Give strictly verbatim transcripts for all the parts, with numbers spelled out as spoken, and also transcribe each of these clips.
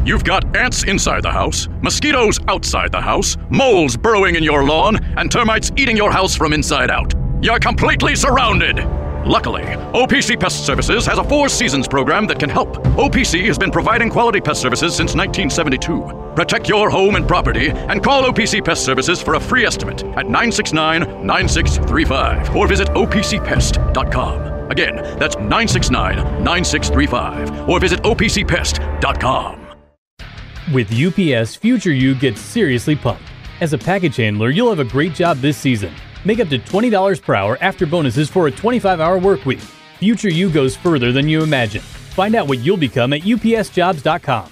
You've got ants inside the house, mosquitoes outside the house, moles burrowing in your lawn, and termites eating your house from inside out. You're completely surrounded. Luckily, O P C Pest Services has a Four Seasons program that can help. O P C has been providing quality pest services since nineteen seventy-two. Protect your home and property and call O P C Pest Services for a free estimate at nine six nine, nine six three five or visit O P C pest dot com. Again, that's nine six nine, nine six three five or visit O P C pest dot com. With U P S, future you gets seriously pumped. As a package handler, you'll have a great job this season. Make up to twenty dollars per hour after bonuses for a twenty-five hour work week. Future you goes further than you imagine. Find out what you'll become at U P S jobs dot com.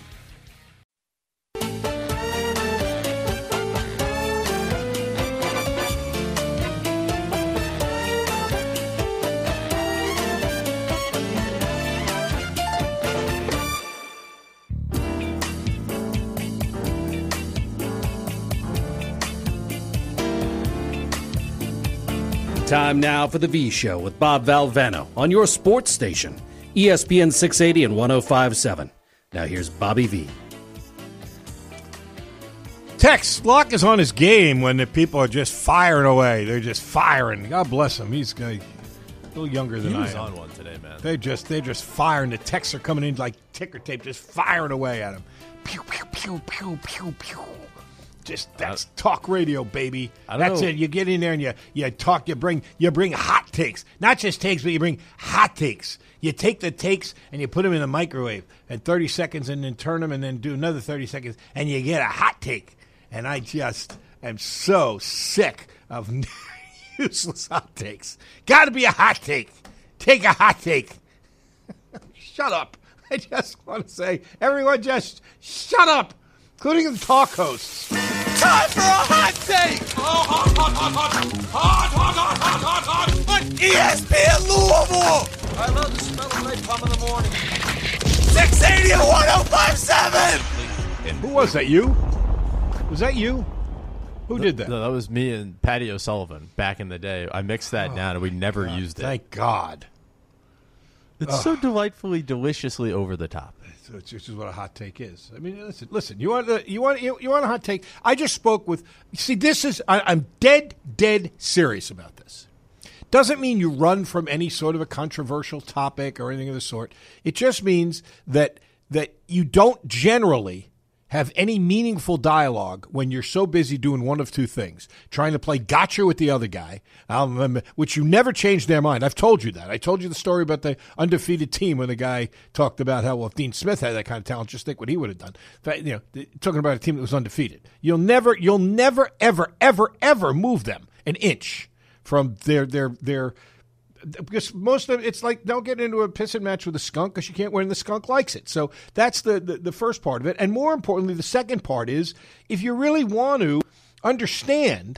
Time now for the V Show with Bob Valvano on your sports station, E S P N six eighty and one oh five point seven. Now here's Bobby V. Tex, Locke is on his game when the people are just firing away. They're just firing. God bless him. He's a little younger than he I am. He was on one today, man. They just, they're just firing. The texts are coming in like ticker tape, just firing away at him. Pew, pew, pew, pew, pew, pew. Just that's talk radio, baby. That's know. it. You get in there and you you talk. You bring you bring hot takes, not just takes, but you bring hot takes. You take the takes and you put them in the microwave at thirty seconds, and then turn them, and then do another thirty seconds, and you get a hot take. And I just am so sick of useless hot takes. Got to be a hot take. Take a hot take. Shut up. I just want to say, everyone, just shut up. Including the talk hosts. Time for a hot take! Oh, hot, hot, hot, hot, hot, hot, hot, hot, hot, hot, on E S P N Louisville! I love the smell of napalm in the morning. six eighty and one oh five point seven! Who was that, you? Was that you? Who did that? No, that was me and Patty O'Sullivan back in the day. I mixed that oh, down and we never God, used it. Thank God. It's Ugh. so delightfully, deliciously over the top. Which is what a hot take is. I mean, listen, listen. You want the, you want you, you want a hot take? I just spoke with. See, this is. I, I'm dead, dead serious about this. Doesn't mean you run from any sort of a controversial topic or anything of the sort. It just means that that you don't generally have any meaningful dialogue when you're so busy doing one of two things, trying to play gotcha with the other guy, um, which you never change their mind. I've told you that. I told you the story about the undefeated team when the guy talked about how, well, if Dean Smith had that kind of talent, just think what he would have done. You know, talking about a team that was undefeated. You'll never, you'll never, ever, ever, ever move them an inch from their, their, their, because most of it's like don't get into a pissing match with a skunk because you can't win. The skunk likes it. So that's the, the the first part of it. And more importantly, the second part is if you really want to understand,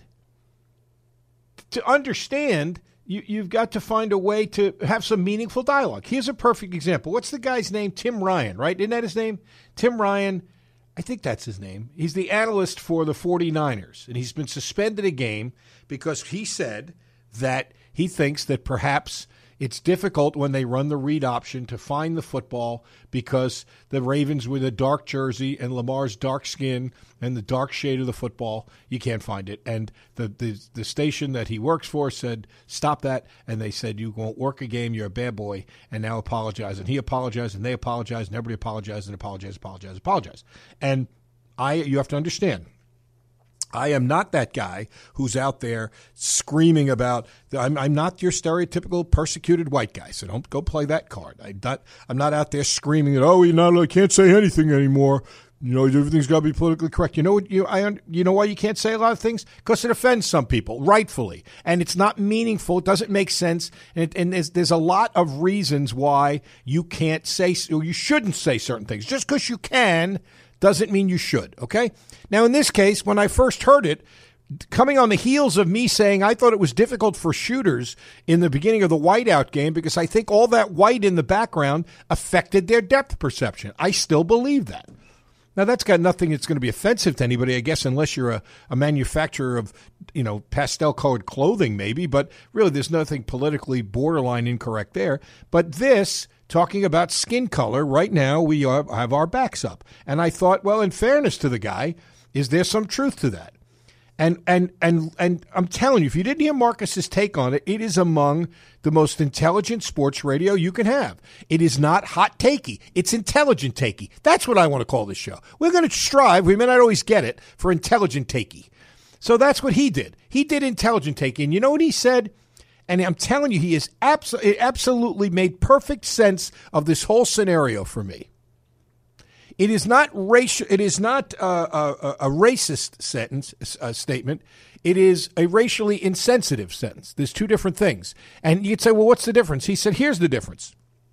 to understand, you, you've got to find a way to have some meaningful dialogue. Here's a perfect example. What's the guy's name? Tim Ryan, right? Isn't that his name? Tim Ryan. I think that's his name. He's the analyst for the forty-niners, and he's been suspended a game because he said that he thinks that perhaps it's difficult when they run the read option to find the football because the Ravens with a dark jersey and Lamar's dark skin and the dark shade of the football, you can't find it. And the, the, the station that he works for said, stop that. And they said, you won't work a game, you're a bad boy, and now apologize. And he apologized, and they apologized, and everybody apologized, and apologized, apologized, apologized. And I, you have to understand, I am not that guy who's out there screaming about. I'm, I'm not your stereotypical persecuted white guy, so don't go play that card. I'm not. I'm not out there screaming that. Oh, you know, I can't say anything anymore. You know, everything's got to be politically correct. You know what? You I you know why you can't say a lot of things? Because it offends some people, rightfully, and it's not meaningful. It doesn't make sense, and, it, and there's there's a lot of reasons why you can't say or you shouldn't say certain things. Just because you can doesn't mean you should, okay? Now, in this case, when I first heard it, coming on the heels of me saying I thought it was difficult for shooters in the beginning of the whiteout game because I think all that white in the background affected their depth perception. I still believe that. Now, that's got nothing that's going to be offensive to anybody, I guess, unless you're a, a manufacturer of, you know, pastel-colored clothing maybe. But really, there's nothing politically borderline incorrect there. But this, talking about skin color, right now we are, have our backs up. And I thought, well, in fairness to the guy, is there some truth to that? And and and and I'm telling you, if you didn't hear Marcus's take on it, it is among the most intelligent sports radio you can have. It is not hot takey. It's intelligent takey. That's what I want to call this show. We're going to strive, we may not always get it, for intelligent takey. So that's what he did. He did intelligent takey. And you know what he said? And I'm telling you, he is abs- it absolutely made perfect sense of this whole scenario for me. It is not racial. It is not uh, a, a racist sentence uh, statement. It is a racially insensitive sentence. There's two different things. And you'd say, well, what's the difference? He said, here's the difference.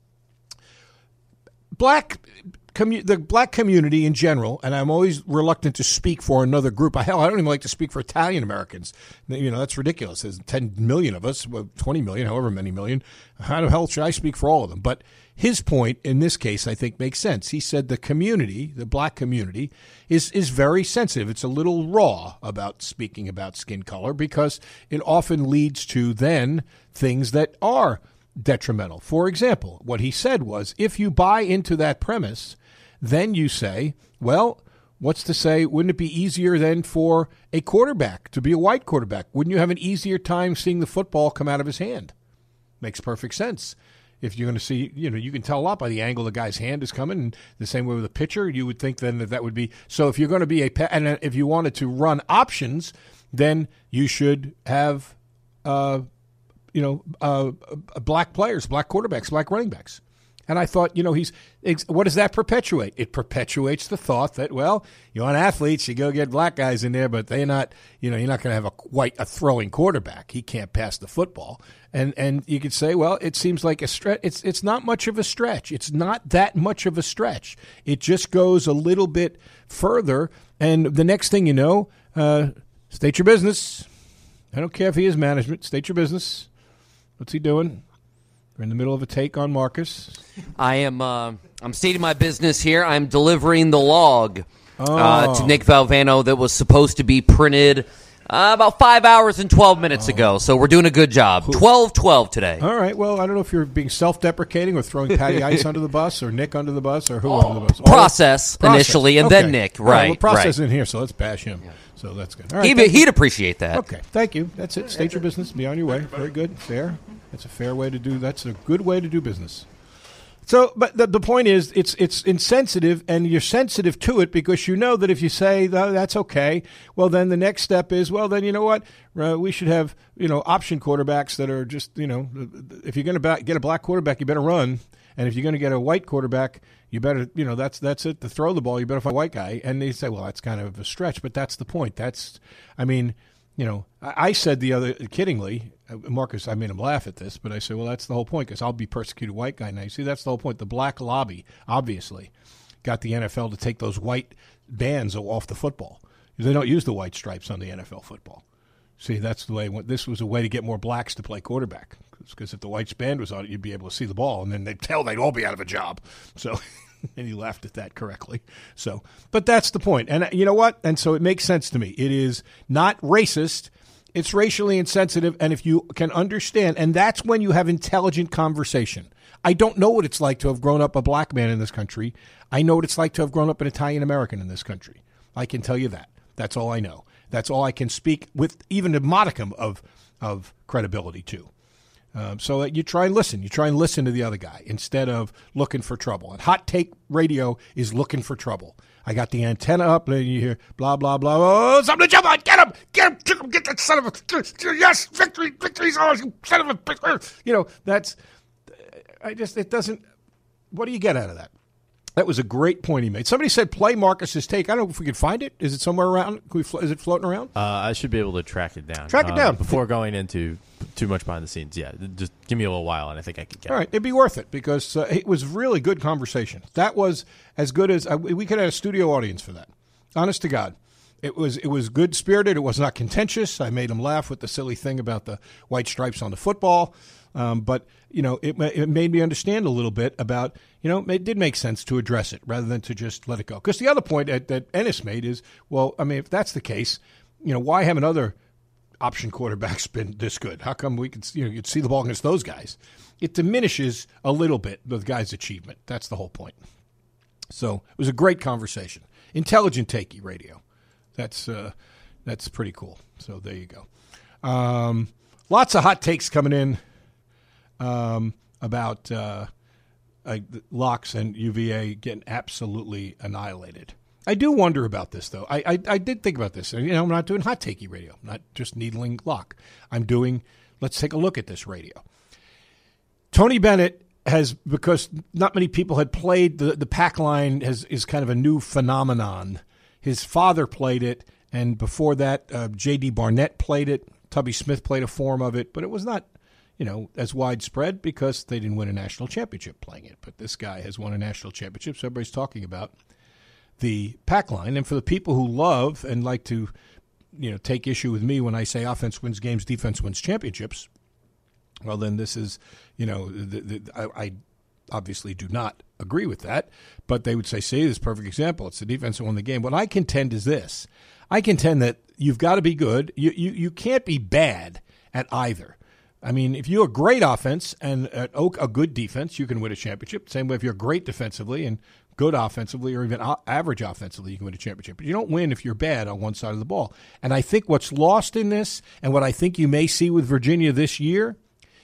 Black, commu- the black community in general, and I'm always reluctant to speak for another group. Hell, I don't even like to speak for Italian Americans. You know, that's ridiculous. There's ten million of us, well, twenty million, however many million. How the hell should I speak for all of them? But his point in this case, I think, makes sense. He said the community, the black community, is is very sensitive. It's a little raw about speaking about skin color because it often leads to then things that are detrimental. For example, what he said was, if you buy into that premise, then you say, well, what's to say, wouldn't it be easier then for a quarterback to be a white quarterback? Wouldn't you have an easier time seeing the football come out of his hand? Makes perfect sense. If you're going to see, you know, you can tell a lot by the angle the guy's hand is coming. And the same way with a pitcher, you would think then that that would be. So if you're going to be a, and if you wanted to run options, then you should have, uh, you know, uh, black players, black quarterbacks, black running backs. And I thought, you know, he's, what does that perpetuate? It perpetuates the thought that, well, you want athletes, you go get black guys in there, but they're not, you know, you're not going to have a white, a throwing quarterback. He can't pass the football. And and you could say, well, it seems like a stretch. It's, it's not much of a stretch. It's not that much of a stretch. It just goes a little bit further. And the next thing you know, uh, state your business. I don't care if he is management. State your business. What's he doing? We're in the middle of a take on Marcus. I am. Uh, I'm stating my business here. I'm delivering the log oh. uh, to Nick Valvano that was supposed to be printed uh, about five hours and twelve minutes oh. ago. So we're doing a good job. twelve twelve today. All right. Well, I don't know if you're being self-deprecating or throwing Patty Ice under the bus or Nick under the bus or who oh. under the bus. Process, process initially and okay. then Nick. Right. right well, process right. in here, so let's bash him. Yeah. So that's good. All right, he, he'd appreciate that. Okay. Thank you. That's it. State your business. Be on your way. Very good. Fair. That's a fair way to do. That's a good way to do business. So, but the, the point is, it's it's insensitive, and you're sensitive to it because you know that if you say oh, that's okay, well, then the next step is, well, then you know what, uh, we should have you know option quarterbacks that are just you know, if you're going to get a black quarterback, you better run, and if you're going to get a white quarterback, you better you know that's that's it to throw the ball. You better find a white guy, and they say, well, that's kind of a stretch, but that's the point. That's, I mean. You know, I said the other, kiddingly, Marcus, I made him laugh at this, but I said, well, that's the whole point, because I'll be persecuted white guy now. You see, that's the whole point. The black lobby, obviously, got the N F L to take those white bands off the football. They don't use the white stripes on the N F L football. See, that's the way, this was a way to get more blacks to play quarterback, because if the white band was on it, you'd be able to see the ball, and then they'd tell they'd all be out of a job. So... And he laughed at that correctly. So, but that's the point. And you know what? And so it makes sense to me. It is not racist. It's racially insensitive. And if you can understand, and that's when you have intelligent conversation. I don't know what it's like to have grown up a black man in this country. I know what it's like to have grown up an Italian American in this country. I can tell you that. That's all I know. That's all I can speak with even a modicum of, of credibility to. Um, so that you try and listen. You try and listen to the other guy instead of looking for trouble. And hot take radio is looking for trouble. I got the antenna up, and you hear blah, blah, blah. Oh, somebody jump on. Get him. Get him. Get him. Get that son of a. Yes, victory. Victory's ours. You son of a. You know, that's. I just, it doesn't. What do you get out of that? That was a great point he made. Somebody said play Marcus's take. I don't know if we can find it. Is it somewhere around? Can we, is it floating around? Uh, I should be able to track it down. Track it uh, down. Before going into too much behind the scenes. Yeah, just give me a little while, and I think I could get it. All right, it'd be worth it because uh, it was really good conversation. That was as good as uh, we could have a studio audience for that. Honest to God. It was it was good-spirited. It was not contentious. I made him laugh with the silly thing about the white stripes on the football. Um, but, you know, it, it made me understand a little bit about, you know, it did make sense to address it rather than to just let it go. Because the other point that, that Ennis made is, well, I mean, if that's the case, you know, why haven't other option quarterbacks been this good? How come we could, you know, you'd see the ball against those guys? It diminishes a little bit the guy's achievement. That's the whole point. So it was a great conversation. Intelligent takey radio. That's uh, that's pretty cool. So there you go. Um, lots of hot takes coming in um, about uh, uh, Locks and U V A getting absolutely annihilated. I do wonder about this, though. I, I I did think about this. You know, I'm not doing hot takey radio. I'm not just needling Locke. I'm doing, let's take a look at this radio. Tony Bennett has, because not many people had played, the, the pack line has, is kind of a new phenomenon. His father played it, and before that, uh, J D. Barnett played it. Tubby Smith played a form of it, but it was not, you know, as widespread because they didn't win a national championship playing it. But this guy has won a national championship, so everybody's talking about the pack line. And for the people who love and like to, you know, take issue with me when I say offense wins games, defense wins championships, well, then this is, you know, the, the, I, I obviously do not agree with that, but they would say, see, this is a perfect example. It's the defense that won the game. What I contend is this. I contend that you've got to be good. You, you, you can't be bad at either. I mean, if you're a great offense and a, a good defense, you can win a championship. Same way if you're great defensively and good offensively or even average offensively, you can win a championship. But you don't win if you're bad on one side of the ball. And I think what's lost in this, and what I think you may see with Virginia this year,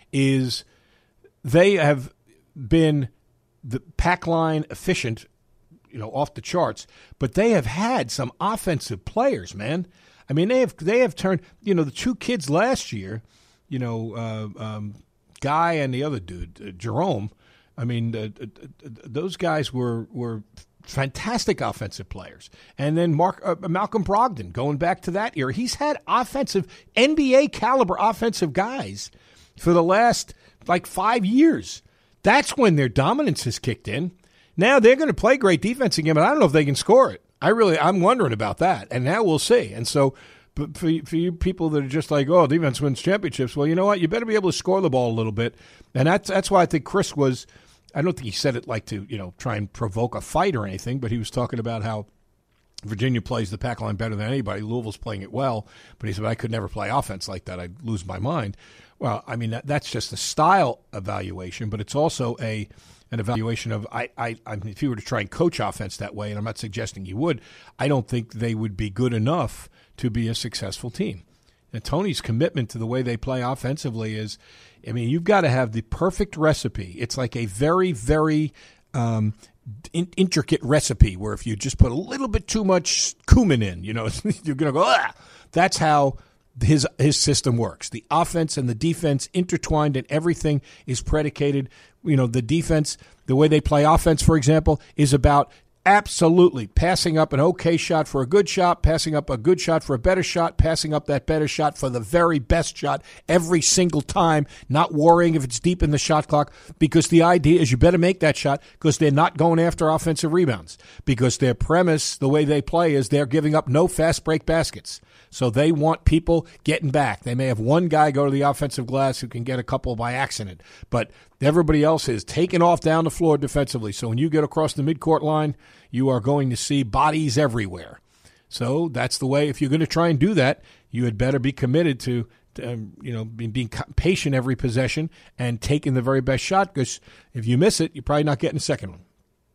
is they have been the pack line efficient, you know, off the charts, but they have had some offensive players, man. I mean, they have they have turned, you know, the two kids last year, you know, uh, um, Guy and the other dude, uh, Jerome. I mean, uh, uh, those guys were were fantastic offensive players. And then Mark uh, Malcolm Brogdon, going back to that era, he's had offensive N B A caliber offensive guys for the last like five years. That's when their dominance has kicked in. Now they're going to play great defense again, but I don't know if they can score it. I really, I'm wondering about that, and now we'll see. And so, but for for you people that are just like, oh, defense wins championships, well, you know what? You better be able to score the ball a little bit, and that's that's why I think Chris was. I don't think he said it like to, you know, try and provoke a fight or anything, but he was talking about how Virginia plays the pack line better than anybody. Louisville's playing it well, but he said, I could never play offense like that. I'd lose my mind. Well, I mean, that, that's just a style evaluation, but it's also a an evaluation of, I, I, I mean, if you were to try and coach offense that way, and I'm not suggesting you would, I don't think they would be good enough to be a successful team. And Tony's commitment to the way they play offensively is, I mean, you've got to have the perfect recipe. It's like a very, very um, in- intricate recipe where if you just put a little bit too much cumin in, you know, you're going to go, ah! That's how his his system works. The offense and the defense intertwined, and everything is predicated. You know, the defense, the way they play offense, for example, is about absolutely passing up an okay shot for a good shot, passing up a good shot for a better shot, passing up that better shot for the very best shot every single time, not worrying if it's deep in the shot clock, because the idea is you better make that shot because they're not going after offensive rebounds, because their premise, the way they play, is they're giving up no fast break baskets. So they want people getting back. They may have one guy go to the offensive glass who can get a couple by accident, but everybody else is taking off down the floor defensively. So when you get across the midcourt line, you are going to see bodies everywhere. So that's the way. If you're going to try and do that, you had better be committed to, to um, you know, being, being patient every possession and taking the very best shot, because if you miss it, you're probably not getting a second one.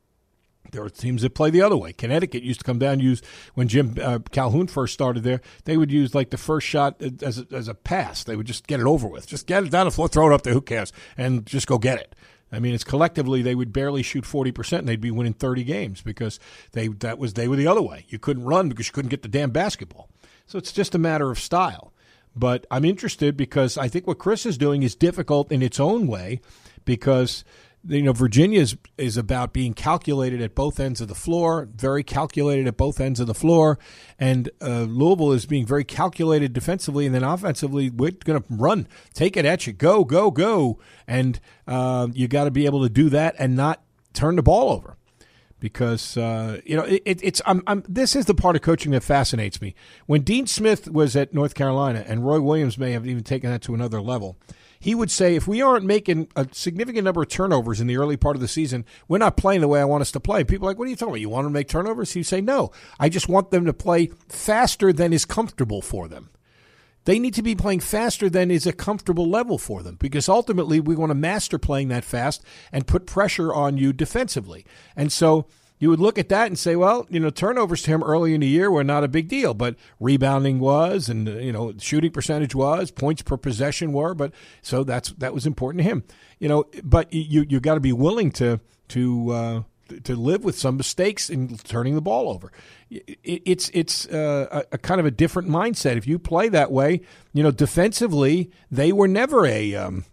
There are teams that play the other way. Connecticut used to come down and use, when Jim uh, Calhoun first started there, they would use like the first shot as a, as a pass. They would just get it over with. Just get it down the floor, throw it up there, who cares, and just go get it. I mean, it's collectively they would barely shoot forty percent and they'd be winning thirty games because they that was they were the other way. You couldn't run because you couldn't get the damn basketball. So it's just a matter of style. But I'm interested because I think what Chris is doing is difficult in its own way, because you know, Virginia is, is about being calculated at both ends of the floor, very calculated at both ends of the floor, and uh, Louisville is being very calculated defensively, and then offensively, we're going to run, take it at you, go, go, go, and uh, you got to be able to do that and not turn the ball over, because uh, you know it, it's I'm, I'm this is the part of coaching that fascinates me. When Dean Smith was at North Carolina, and Roy Williams may have even taken that to another level, he would say, if we aren't making a significant number of turnovers in the early part of the season, we're not playing the way I want us to play. People are like, what are you talking about? You want them to make turnovers? He'd say, no, I just want them to play faster than is comfortable for them. They need to be playing faster than is a comfortable level for them, because ultimately we want to master playing that fast and put pressure on you defensively. And so you would look at that and say, well, you know, turnovers to him early in the year were not a big deal, but rebounding was, and, you know, shooting percentage was, points per possession were, but so that's that was important to him. You know, but you you got to be willing to to uh, to live with some mistakes in turning the ball over. It's it's uh, a, a kind of a different mindset. If you play that way, you know, defensively, they were never a um,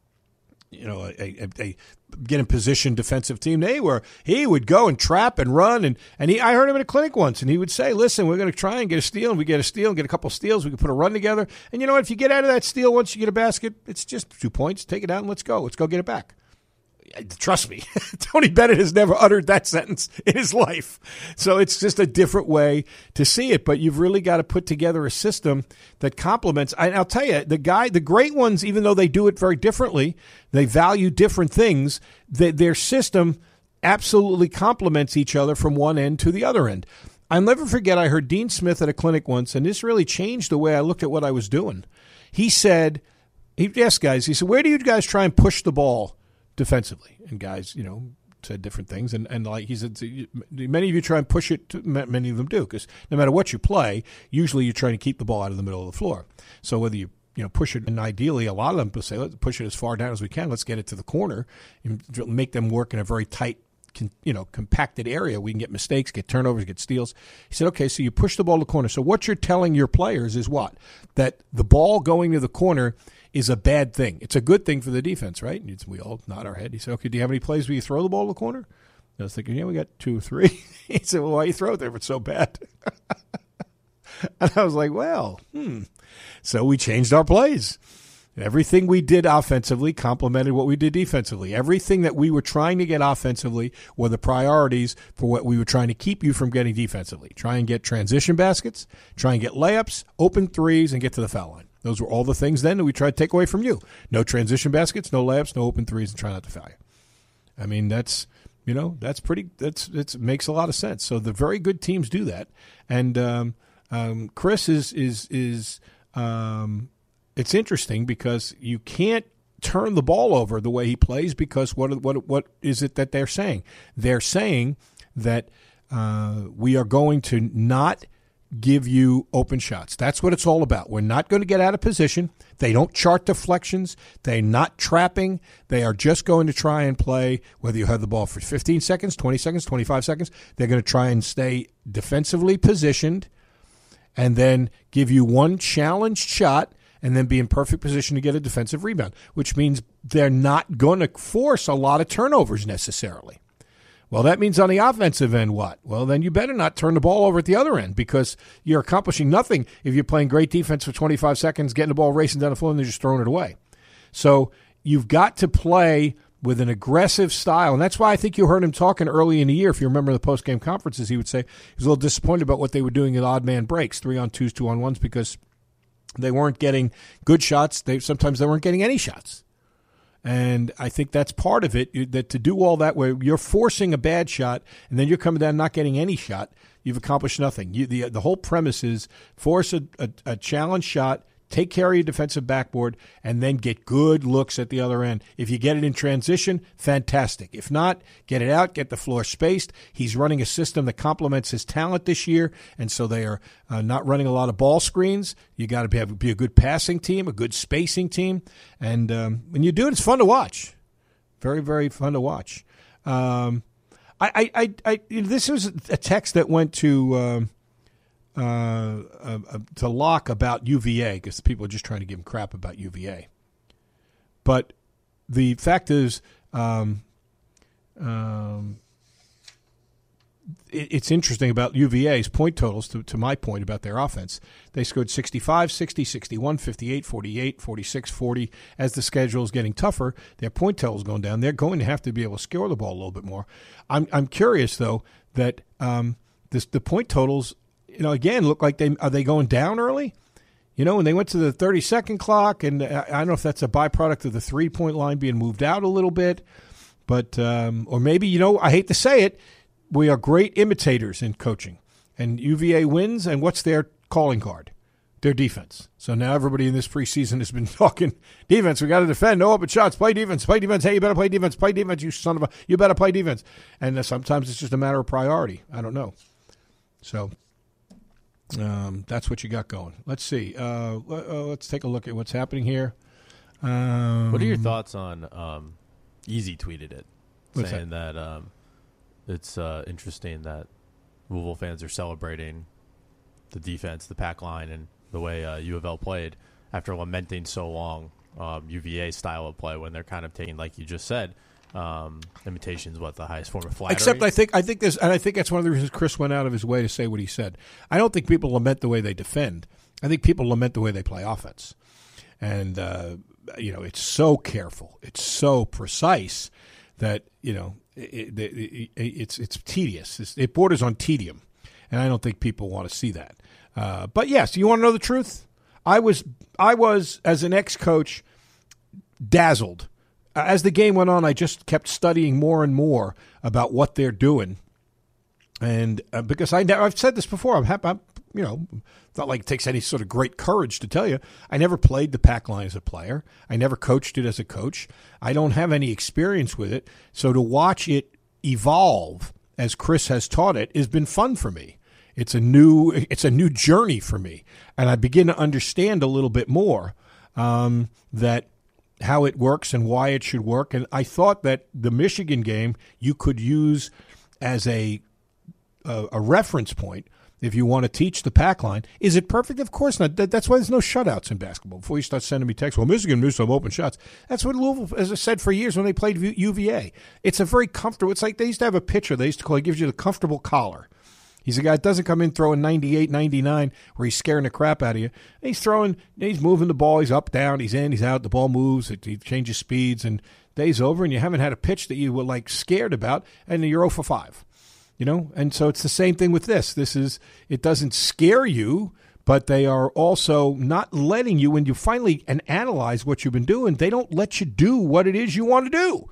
you know a, a, a get in position defensive team. They were he would go and trap and run and and he I heard him at a clinic once, and he would say, "Listen, we're going to try and get a steal, and we get a steal and get a couple of steals. We can put a run together, and you know what? If you get out of that steal once you get a basket, it's just two points. Take it out and let's go. Let's go get it back." Trust me, Tony Bennett has never uttered that sentence in his life. So it's just a different way to see it. But you've really got to put together a system that complements. And I'll tell you, the guy, the great ones, even though they do it very differently, they value different things. They, their system absolutely complements each other from one end to the other end. I'll never forget, I heard Dean Smith at a clinic once, and this really changed the way I looked at what I was doing. He said, he asked guys, he said, where do you guys try and push the ball defensively? And guys, you know, said different things. And, and like he said, many of you try and push it, to, many of them do, because no matter what you play, usually you're trying to keep the ball out of the middle of the floor. So whether you, you know, push it, and ideally a lot of them will say, let's push it as far down as we can. Let's get it to the corner and make them work in a very tight, you know, compacted area. We can get mistakes, get turnovers, get steals. He said, okay, so you push the ball to the corner. So what you're telling your players is what? That the ball going to the corner is a bad thing. It's a good thing for the defense, right? It's, we all nod our head. He said, okay, do you have any plays where you throw the ball to the corner? I was thinking, yeah, we got two or three. He said, well, why you throw it there if it's so bad? And I was like, well, hmm. So we changed our plays. Everything we did offensively complemented what we did defensively. Everything that we were trying to get offensively were the priorities for what we were trying to keep you from getting defensively. Try and get transition baskets, try and get layups, open threes, and get to the foul line. Those were all the things then that we tried to take away from you. No transition baskets, no layups, no open threes, and try not to foul you. I mean, that's, you know, that's pretty, that's, it makes a lot of sense. So the very good teams do that. And um, um, Chris is, is, is um, it's interesting because you can't turn the ball over the way he plays, because what, what, what is it that they're saying? They're saying that uh, we are going to not give you open shots. That's what it's all about. We're not going to get out of position. They don't chart deflections. They're not trapping. They are just going to try and play, whether you have the ball for fifteen seconds, twenty seconds, twenty-five seconds. They're going to try and stay defensively positioned and then give you one challenged shot and then be in perfect position to get a defensive rebound, which means they're not going to force a lot of turnovers necessarily. Well, that means on the offensive end, what? Well, then you better not turn the ball over at the other end, because you're accomplishing nothing if you're playing great defense for twenty-five seconds, getting the ball racing down the floor, and then just throwing it away. So you've got to play with an aggressive style, and that's why I think you heard him talking early in the year. If you remember the post-game conferences, he would say he was a little disappointed about what they were doing at odd-man breaks, three-on-twos, two-on-ones, because they weren't getting good shots. They sometimes they weren't getting any shots. And I think that's part of it, that to do all that where you're forcing a bad shot and then you're coming down not getting any shot, you've accomplished nothing. You, the, the whole premise is force a, a, a challenge shot, take care of your defensive backboard, and then get good looks at the other end. If you get it in transition, fantastic. If not, get it out, get the floor spaced. He's running a system that complements his talent this year, and so they are uh, not running a lot of ball screens. You got to be, be a good passing team, a good spacing team, and um, when you do it, it's fun to watch. Very, very fun to watch. Um, I, I, I, I, this was a text that went to. Um, Uh, uh, uh, to Locke about U V A, because people are just trying to give him crap about U V A. But the fact is, um, um, it, it's interesting about U V A's point totals, to, to my point about their offense. They scored sixty-five, sixty, sixty-one, fifty-eight, forty-eight, forty-six, forty. As the schedule is getting tougher, their point total is going down. They're going to have to be able to score the ball a little bit more. I'm I'm curious, though, that um, this, the point totals, you know, again, look like they are they going down early? You know, when they went to the thirty-second clock, and I don't know if that's a byproduct of the three-point line being moved out a little bit, but um, or maybe, you know, I hate to say it, we are great imitators in coaching. And U V A wins, and what's their calling card? Their defense. So now everybody in this preseason has been talking defense. We got to defend. No open shots. Play defense. Play defense. Hey, you better play defense. Play defense, you son of a. You better play defense. And uh, sometimes it's just a matter of priority. I don't know. So um, that's what you got going. Let's see. Uh, uh, let's take a look at what's happening here. Um, what are your thoughts on um, Easy tweeted it, What's saying that, that um, it's uh, interesting that Louisville fans are celebrating the defense, the pack line, and the way uh, U of L played after lamenting so long um, U V A style of play when they're kind of taking, like you just said, um, imitations, what, the highest form of flattery? Except I think I think there's, and I think that's one of the reasons Chris went out of his way to say what he said. I don't think people lament the way they defend. I think people lament the way they play offense. And, uh, you know, it's so careful. It's so precise that, you know, it, it, it, it's it's tedious. It's, it borders on tedium. And I don't think people want to see that. Uh, but yes, you want to know the truth? I was, I was as an ex-coach, dazzled. As the game went on, I just kept studying more and more about what they're doing, and uh, because I, I've said this before, I'm happy. I'm, you know, it's not like it takes any sort of great courage to tell you. I never played the pack line as a player. I never coached it as a coach. I don't have any experience with it, so to watch it evolve as Chris has taught it has been fun for me. It's a new it's a new journey for me, and I begin to understand a little bit more um, that how it works and why it should work. And I thought that the Michigan game you could use as a a, a reference point if you want to teach the pack line. Is it perfect? Of course not. That, that's why there's no shutouts in basketball. Before you start sending me texts, well, Michigan missed some open shots. That's what Louisville, as I said for years when they played U V A. It's a very comfortable. It's like they used to have a pitcher they used to call. He gives you the comfortable collar. He's a guy that doesn't come in throwing ninety-eight, ninety-nine where he's scaring the crap out of you. He's throwing, he's moving the ball. He's up, down, he's in, he's out. The ball moves. It, he changes speeds, and day's over, and you haven't had a pitch that you were like scared about, and you're oh for five. You know, and so it's the same thing with this. This is, it doesn't scare you, but they are also not letting you, when you finally and analyze what you've been doing, they don't let you do what it is you want to do.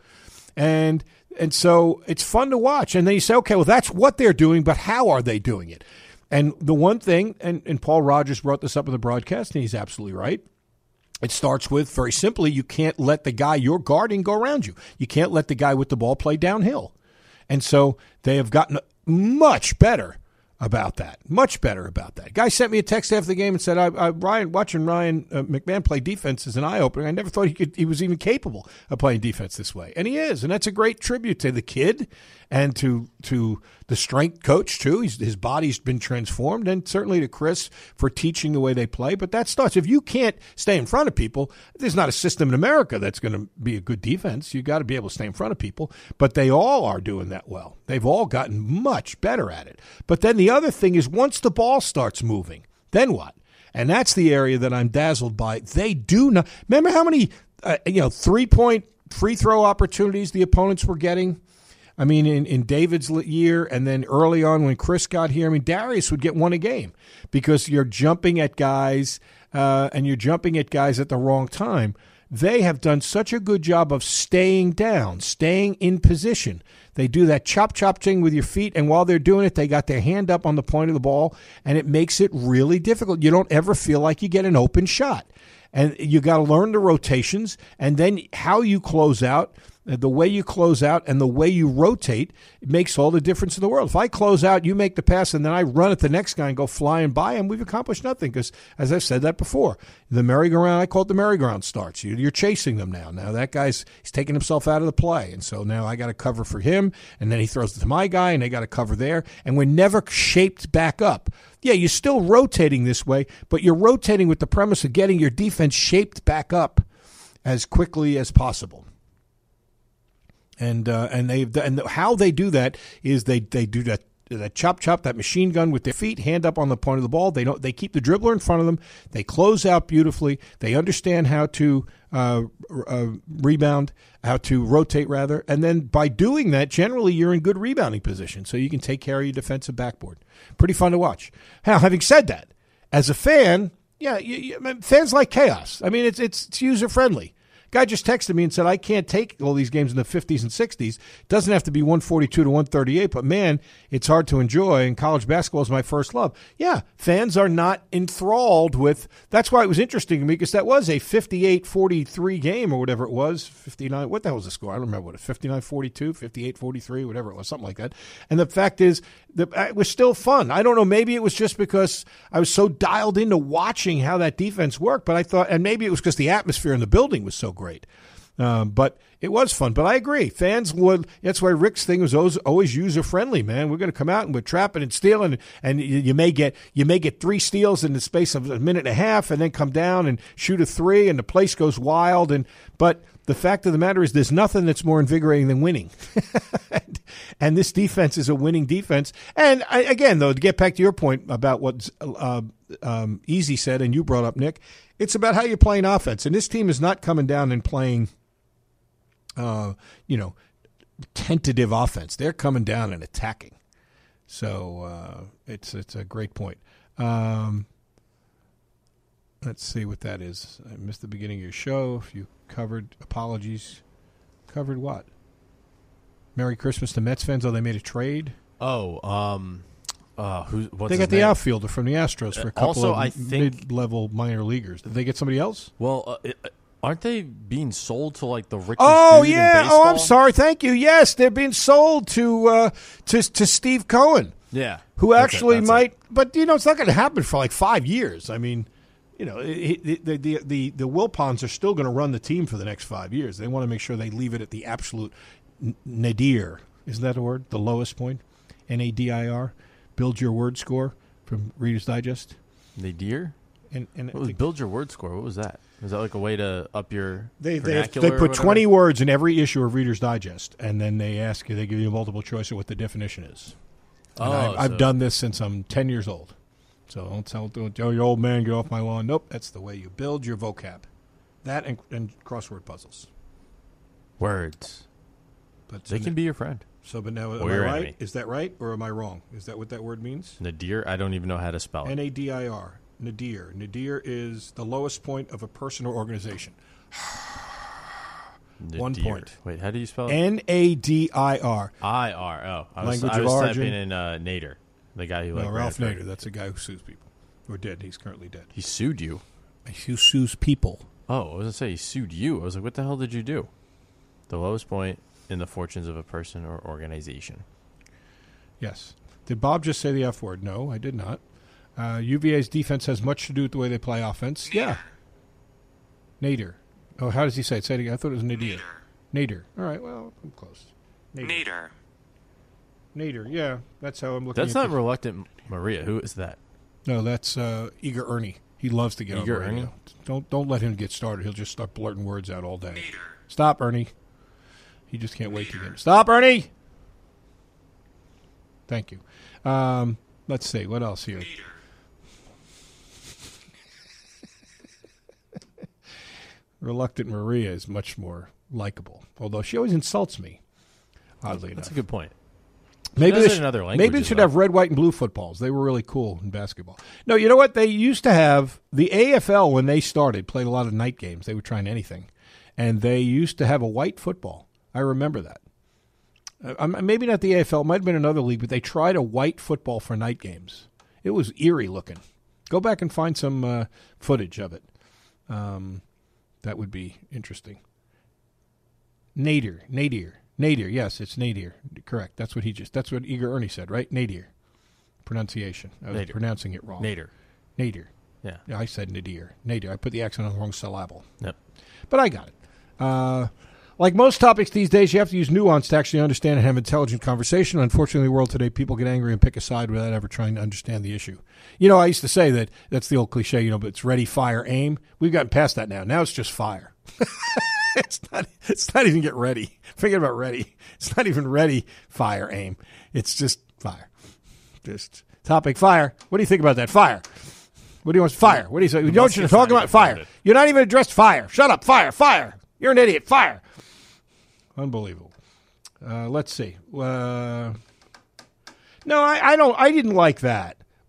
And and so it's fun to watch. And then you say, okay, well, that's what they're doing, but how are they doing it? And the one thing, and, and Paul Rogers brought this up in the broadcast, and he's absolutely right. It starts with, very simply, you can't let the guy you're guarding go around you. You can't let the guy with the ball play downhill. And so they have gotten much better about that, much better about that. Guy sent me a text after the game and said, I, I, Ryan, watching Ryan uh, McMahon play defense is an eye-opener. I never thought he could. He was even capable of playing defense this way. And he is, and that's a great tribute to the kid and to to the strength coach, too. He's, his body's been transformed, and certainly to Chris for teaching the way they play. But that starts, if you can't stay in front of people, there's not a system in America that's going to be a good defense. You've got to be able to stay in front of people. But they all are doing that well. They've all gotten much better at it. But then the other thing is, once the ball starts moving, then what? And that's the area that I'm dazzled by. They do not. Remember how many uh, you know three-point free throw opportunities the opponents were getting? I mean, in, in David's year, and then early on when Chris got here, I mean, Darius would get one a game because you're jumping at guys uh, and you're jumping at guys at the wrong time. They have done such a good job of staying down, staying in position. They do that chop-chop thing with your feet, and while they're doing it, they got their hand up on the point of the ball, and it makes it really difficult. You don't ever feel like you get an open shot. And you got to learn the rotations, and then how you close out, the way you close out and the way you rotate, it makes all the difference in the world. If I close out, you make the pass, and then I run at the next guy and go flying by him, we've accomplished nothing because, as I've said that before, the merry-go-round, I call it the merry-go-round starts. You're chasing them now. Now that guy's he's taking himself out of the play, and so now I got to cover for him, and then he throws it to my guy, and they got to cover there, and we're never shaped back up. Yeah, you're still rotating this way, but you're rotating with the premise of getting your defense shaped back up as quickly as possible. And uh, and they and how they do that is they, they do that that chop chop that machine gun with their feet, hand up on the point of the ball. They don't they keep the dribbler in front of them. They close out beautifully. They understand how to uh, uh, rebound, how to rotate rather, and then by doing that, generally you're in good rebounding position, so you can take care of your defensive backboard. Pretty fun to watch. Now, having said that, as a fan, Yeah, you, you, I mean, fans like chaos. I mean, it's it's, it's user friendly. Guy just texted me and said, I can't take all these games in the fifties and sixties. It doesn't have to be one forty-two to one thirty-eight, but, man, it's hard to enjoy, and college basketball is my first love. Yeah, fans are not enthralled with – that's why it was interesting to me, because that was a fifty-eight forty-three game or whatever it was, fifty-nine – what the hell was the score? I don't remember what it was, fifty-nine forty-two, fifty-eight forty-three, whatever it was, something like that. And the fact is, the, it was still fun. I don't know, maybe it was just because I was so dialed into watching how that defense worked, but I thought – and maybe it was because the atmosphere in the building was so great. Great. Um, but it was fun. But I agree. Fans would, that's why Rick's thing was always, always user friendly, man. We're going to come out and we're trapping and stealing, and you, you may get you may get three steals in the space of a minute and a half, and then come down and shoot a three, and the place goes wild. And but the fact of the matter is, there's nothing that's more invigorating than winning. and, and this defense is a winning defense. And I, again, though, to get back to your point about what uh, um, Easy said, and you brought up, Nick, it's about how you're playing offense. And this team is not coming down and playing, uh, you know, tentative offense. They're coming down and attacking. So uh, it's it's a great point. Um, let's see what that is. I missed the beginning of your show. If you covered, apologies. Covered what? Merry Christmas to Mets fans. Oh, they made a trade? Oh, um... Uh, who, what's they got his the name? outfielder from the Astros for a couple Also, of I think- mid-level minor leaguers. Did they get somebody else? Well, uh, it, aren't they being sold to like the richest Oh dude in yeah. baseball? Oh, I'm sorry. Thank you. Yes, they're being sold to uh, to to Steve Cohen, Yeah. who That's it, actually that's might. it. But you know, it's not going to happen for like five years. I mean, you know, it, it, the the the the Wilpons are still going to run the team for the next five years. They want to make sure they leave it at the absolute n- nadir. Isn't that a word? The lowest point. N A D I R. Build your word score from Reader's Digest. Nadir? And, and What was build your word score? What was that? Is that like a way to up your They they, vernacular they or put whatever? twenty words in every issue of Reader's Digest, and then they ask you, they give you a multiple choice of what the definition is. And Oh, I've, I've so- done this since I'm ten years old. So don't tell, don't tell your old man, get off my lawn. Nope, that's the way you build your vocab. That and, and crossword puzzles. words. But They can be your friend. So, but now, am Or I your right? enemy. Is that right, or am I wrong? Is that what that word means? Nadir? I don't even know how to spell it. N A D I R. Nadir. Nadir is the lowest point of a person or organization. One Nadir. point. Wait, how do you spell it? N A D I R. I R. Oh, I was, Language I of was origin. typing in uh, Nader, the guy who like No, ran Ralph for- Nader. That's a guy who sues people. Or dead. He's currently dead. He sued you. He sues people. Oh, I was gonna say he sued you. I was like, what the hell did you do? The lowest point in the fortunes of a person or organization. Yes. Did Bob just say the F word? No, I did not. Uh, U V A's defense has much to do with the way they play offense. Yeah. Nader. Oh, how does he say it? Say it again. I thought it was Nadir. Nader. All right, well, I'm close. Nader. Nader, yeah. That's how I'm looking That's at not this. Reluctant Maria. Who is that? No, that's uh, Eager Ernie. He loves to get Eager on the radio. Ernie? Don't, don't let him get started. He'll just start blurting words out all day. Stop, Ernie. He just can't wait to get him. Stop, Ernie! Thank you. Um, let's see. What else here? Reluctant Maria is much more likable, although she always insults me, oddly That's enough. a good point. Maybe does they it sh- in other maybe they languages, should though. have red, white, and blue footballs. They were really cool in basketball. No, you know what? They used to have the A F L when they started, played a lot of night games. They were trying anything. And they used to have a white football. I remember that. Uh, um, maybe not the A F L. It might have been another league, but they tried a white football for night games. It was eerie looking. Go back and find some uh, footage of it. Um, that would be interesting. Nadir. Nadir. Nadir. Yes, it's Nadir. Correct. That's what he just, that's what Eager Ernie said, right? Nadir. Pronunciation. I was Nadir. pronouncing it wrong. Nader. Nadir. Yeah. Yeah, I said Nadir. Nadir. I put the accent on the wrong syllable. Yep. But I got it. Uh, like most topics these days, you have to use nuance to actually understand and have intelligent conversation. Unfortunately, in the world today, people get angry and pick a side without ever trying to understand the issue. You know, I used to say that, that's the old cliche, you know, but it's ready, fire, aim. We've gotten past that now. Now it's just fire. it's not It's not even get ready. Forget about ready. It's not even ready, fire, aim. It's just fire. Just topic, fire. What do you think about that? Fire. What do you want? Fire. What do you say? You know what you're Musket's talking not about? even Fire. loaded. You're not even addressed fire. Shut up. Fire. Fire. You're an idiot. Fire. Unbelievable. Uh, let's see. Uh, no, I, I don't. I didn't like that.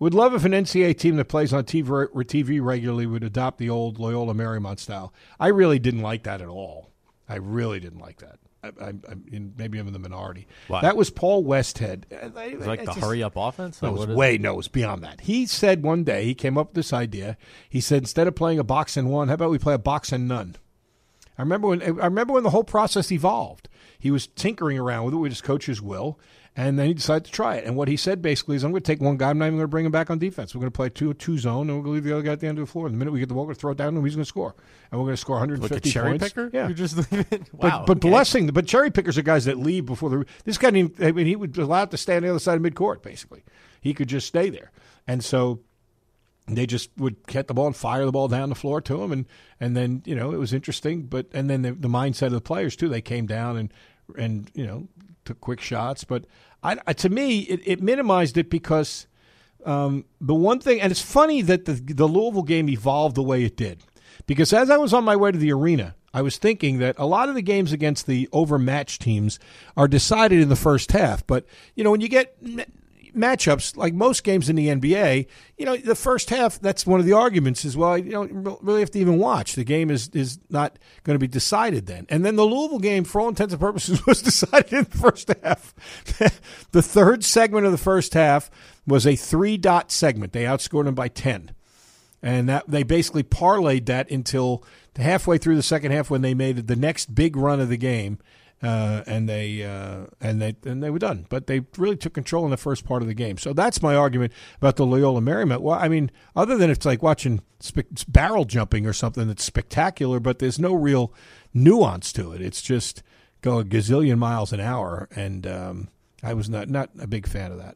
Would love if an N C double A team that plays on T V, T V regularly would adopt the old Loyola Marymount style. I really didn't like that at all. I really didn't like that. I, I, I, maybe I'm in the minority. Why? That was Paul Westhead. It was like I the just, hurry-up offense? No, Like, it was what is way, no, it was beyond that. He said one day, he came up with this idea. He said, instead of playing a box and one, how about we play a box and none? I remember when I remember when the whole process evolved. He was tinkering around with it with his coach's will, and then he decided to try it. And what he said basically is, I'm going to take one guy, I'm not even going to bring him back on defense. We're going to play two two zone, and we're going to leave the other guy at the end of the floor. And the minute we get the ball, we're going to throw it down, and he's going to score. And we're going to score one hundred fifty Like a cherry points. picker? Yeah. You're just leaving? But, Wow. but okay. blessing, but cherry pickers are guys that leave before the. This guy didn't. I mean, he was allowed to stay on the other side of midcourt. Basically, he could just stay there, and so they just would get the ball and fire the ball down the floor to him, and and then you know it was interesting. But and then the, the mindset of the players too. They came down and and you know took quick shots, but I, I to me it, it minimized it because um, the one thing, and it's funny that the the Louisville game evolved the way it did. Because as I was on my way to the arena, I was thinking that a lot of the games against the overmatched teams are decided in the first half. But, you know, when you get m- matchups, like most games in the N B A, you know, the first half, that's one of the arguments is, well, you don't really have to even watch. The game is, is not going to be decided then. And then the Louisville game, for all intents and purposes, was decided in the first half. The third segment of the first half was a three-dot segment. They outscored them by ten. And that they basically parlayed that until halfway through the second half when they made the next big run of the game, uh, and they uh, and they and they were done. But they really took control in the first part of the game. So that's my argument about the Loyola Marymount. Well, I mean, other than it's like watching spe- barrel jumping or something that's spectacular, but there's no real nuance to it. It's just go a gazillion miles an hour, and um, I was not not a big fan of that.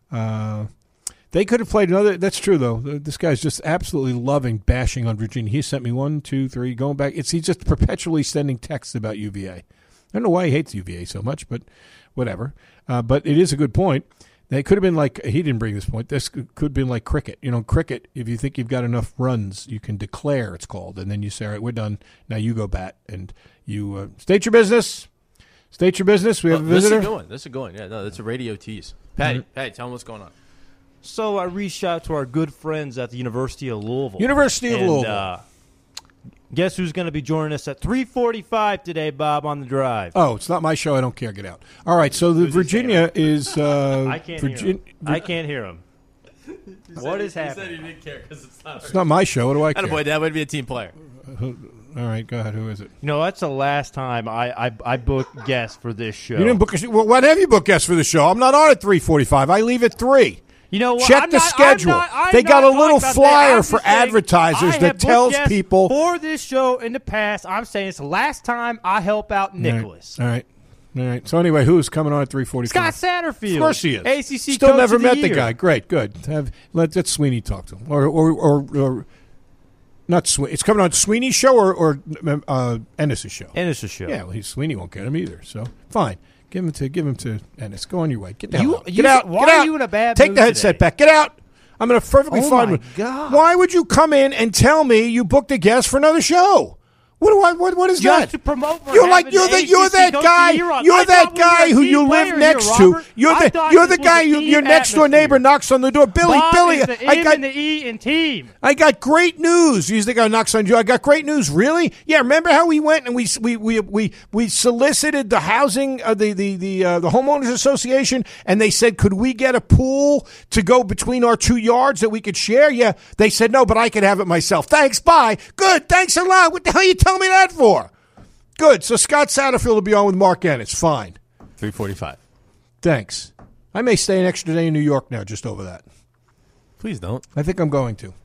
Uh, They could have played another. That's true, though. This guy's just absolutely loving bashing on Virginia. He sent me one, two, three, going back. It's he's just perpetually sending texts about U V A. I don't know why he hates U V A so much, but whatever. Uh, but it is a good point. They could have been like, he didn't bring this point. This could have been like cricket. You know, cricket, if you think you've got enough runs, you can declare, it's called. And then you say, all right, we're done. Now you go bat. And you uh, state your business. State your business. We have Oh, a visitor. This is going. This is going. Yeah, no, that's a radio tease. Patty, Mm-hmm. Patty, tell them what's going on. So I reached out to our good friends at the University of Louisville. University of and, Louisville. Uh, guess who's going to be joining us at three forty-five today, Bob, on the drive? Oh, it's not my show. I don't care. Get out. All right. So the Who's he Virginia is. Uh, I can't Virgin- hear him. I can't hear him. What is happening? He said he didn't care because it's not. It's not my show. What do I care? Boy, that would be a team player. Who- all right. Go ahead. Who is it? You know, that's the last time I, I, I booked guests for this show. You didn't book a. Well, what have you booked guests for the show? I'm not on at three forty-five. I leave at three. You know what? Check I'm the not- I'm schedule. not- I'm They got not a little talking about flyer that. I'm for just saying advertisers I that have booked tells guests people- for this show in the past. I'm saying it's the last time I help out Nicholas. All right. All right. So anyway, who's coming on at three forty-five? Scott Satterfield. Of course he is. A C C Still Coach never of the met the Year. guy. Great. Good. Have let, let Sweeney talk to him, or or or, or not Sweeney. It's coming on Sweeney's show or or uh, Ennis's show. Ennis' show. Yeah. Well, he, Sweeney won't get him either. So fine. Give him to give him to Ennis. Go on your way. Get the You- hell out. you- Get out. why Get are out. you in a bad Take mood the headset today? back. Get out. I'm in a perfectly Oh, fine my mood. God. Why would you come in and tell me you booked a guest for another show? What do I? What, what is Just that? to promote for You're like having you're the the you're A C C that Coach of guy. the Year on. You're I that thought we were guy a who team you player live next here, to. Robert. You're I the thought you're this the was guy. a You, team your next door atmosphere. neighbor knocks on the door. Billy, Bob Billy. is the I M got and the E in team. I got great news. He's the guy who knocks on you. I got great news. Really? Yeah. Remember how we went and we we we we, we solicited the housing, uh, the the the uh, the homeowners association, and they said, could we get a pool to go between our two yards that we could share? Yeah. They said no, but I could have it myself. Thanks. Bye. Good. Thanks a lot. What the hell are you telling me that for? Good. So Scott Satterfield will be on with Mark Ennis. Fine. three forty-five. Thanks. I may stay an extra day in New York now, just over that. Please don't. I think I'm going to.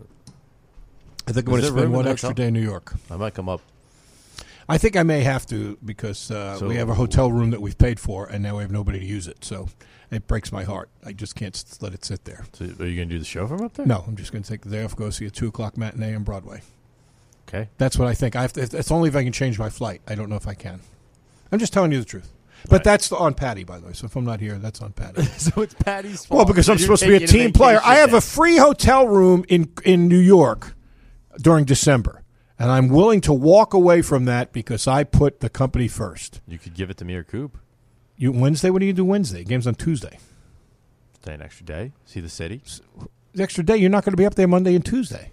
I think I'm going to there spend room in one the extra hotel? day in New York. I might come up. I think I may have to because uh, So- we have a hotel room that we've paid for, and now we have nobody to use it. So it breaks my heart. I just can't s- let it sit there. So are you going to do the show from up there? No, I'm just going to take the day off, go see a two o'clock matinee on Broadway. Okay. That's what I think. I have to, it's only if I can change my flight. I don't know if I can. I'm just telling you the truth. But Right. that's the, on Patty, by the way. So if I'm not here, that's on Patty. So it's Patty's fault. Well, because I'm You're supposed to be a taking team player. vacation I have day. a free hotel room in in New York during December, and I'm willing to walk away from that because I put the company first. You could give it to me or Coop. You Wednesday? What do you do Wednesday? Game's on Tuesday. Stay an extra day. See the city. The extra day, you're not going to be up there Monday and Tuesday.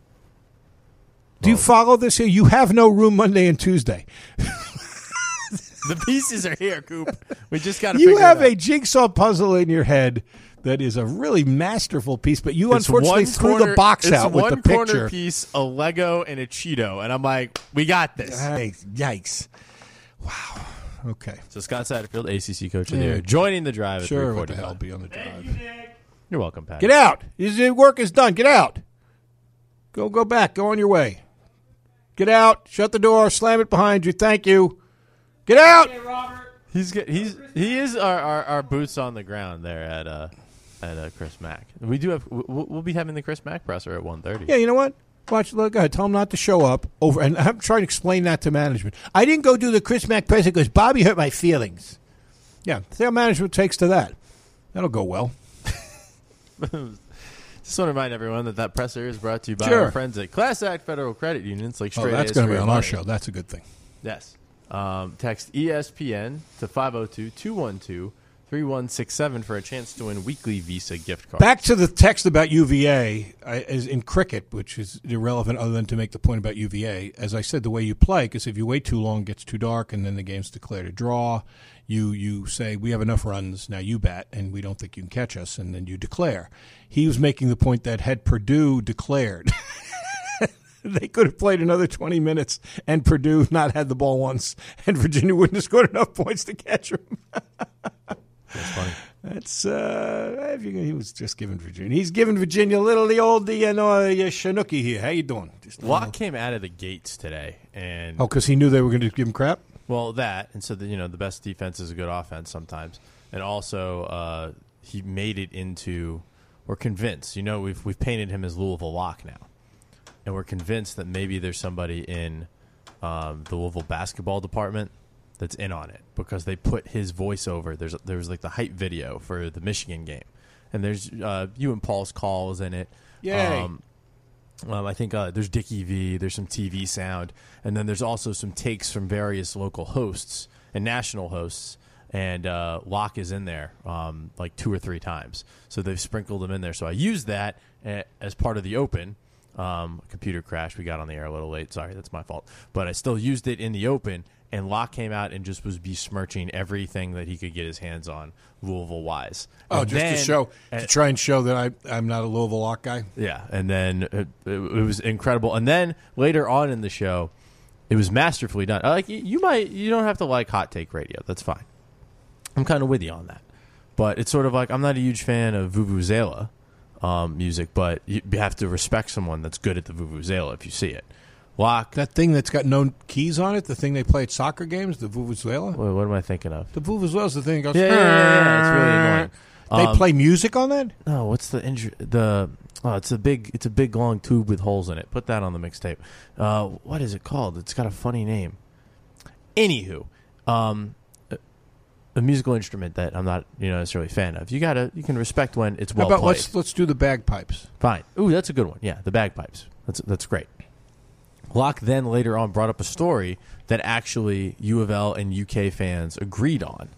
Do you follow this here? You have no room Monday and Tuesday. The pieces are here, Coop. We just got to You figure have it out. a jigsaw puzzle in your head that is a really masterful piece, but you It's unfortunately one threw corner- the box it's out with one the picture. corner piece, a Lego, and a Cheeto. And I'm like, we got this. Hey, yikes. Wow. Okay. So Scott Satterfield, A C C Coach of the Yeah. Year, joining the drive at Sure, what the three hell, forty-five. be on the drive. You're welcome, Pat. Get out. His work is done. Get out. Go go back. Go on your way. Get out. Shut the door. Slam it behind you. Thank you. Get out. He's get, he's he is our, our, our boots on the ground there at uh at uh, Chris Mack. We do have we'll, we'll be having the Chris Mack presser at one thirty. Yeah, you know what? Watch, look, go ahead. Tell him not to show up. Over, and I'm trying to explain that to management. I didn't go do the Chris Mack press because Bobby hurt my feelings. Yeah, see how management takes to that. That'll go well. Just want to remind everyone that that presser is brought to you by Sure. our friends at Class Act Federal Credit Unions, like Oh, Straight that's A's going to for be your on our money. show. That's a good thing. Yes. Um, text E S P N to five oh two, two one two, three one six seven for a chance to win weekly Visa gift cards. Back to the text about U V A I, as in cricket, which is irrelevant other than to make the point about U V A. As I said, the way you play, because if you wait too long, it gets too dark, and then the game's declared a draw. You you say, we have enough runs, now you bat, and we don't think you can catch us, and then you declare. He was making the point that had Purdue declared, they could have played another twenty minutes, and Purdue not had the ball once, and Virginia wouldn't have scored enough points to catch him. That's funny. That's uh, if you, he was just giving Virginia. He's giving Virginia a little the old you know uh, Shanuki here. How you doing? Just, Locke came out of the gates today, and oh, because he knew they were going to give him crap. well, that and so the, you know the best defense is a good offense sometimes, and also uh, he made it into. We're convinced. You know, we've we've painted him as Louisville Locke now, and we're convinced that maybe there's somebody in um, the Louisville basketball department that's in on it because they put his voiceover. There's there was like the hype video for the Michigan game, and there's uh, you and Paul's calls in it. Yay. Um, um, I think uh, there's Dickie V. There's some T V sound, and then there's also some takes from various local hosts and national hosts. And uh, Locke is in there um, like two or three times, so they've sprinkled him in there. So I used that a- as part of the open. Um, computer crash. We got on the air a little late. Sorry, that's my fault. But I still used it in the open, and Locke came out and just was besmirching everything that he could get his hands on, Louisville-wise. Oh, And just then- to show, and- to try and show that I, I'm not a Louisville Lock guy. Yeah, and then it, it, it was incredible. And then later on in the show, it was masterfully done. Like you might, you don't have to like hot take radio. That's fine. I'm kind of with you on that. But it's sort of like I'm not a huge fan of Vuvuzela um, music, but you have to respect someone that's good at the Vuvuzela if you see it. Locke. That thing that's got no keys on it, the thing they play at soccer games, the Vuvuzela. What, what am I thinking of? The Vuvuzela's the thing that goes. Yeah, yeah, yeah, yeah, it's really annoying. They Um, play music on that? No, what's the injury? The oh, it's a big, it's a big long tube with holes in it. Put that on the mixtape. Uh, what is it called? It's got a funny name. Anywho, um, a, a musical instrument that I'm not, you know, necessarily a fan of. You gotta, you can respect when it's How well about played. let's let's do the bagpipes. Fine. Ooh, that's a good one. Yeah, the bagpipes. That's that's great. Locke then later on brought up a story that actually U of L and U K fans agreed on.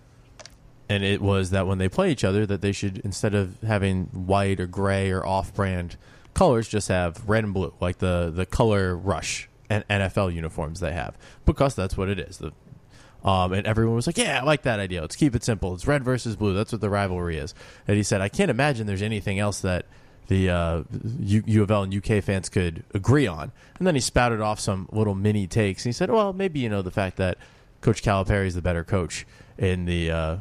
And it was that when they play each other, that they should, instead of having white or gray or off-brand colors, just have red and blue, like the, the color rush and N F L uniforms they have, because that's what it is. The, um, and everyone was like, yeah, I like that idea. Let's keep it simple. It's red versus blue. That's what the rivalry is. And he said, I can't imagine there's anything else that the uh, U, U of L and U K fans could agree on. And then he spouted off some little mini takes. And he said, well, maybe, you know, the fact that Coach Calipari is the better coach in the uh,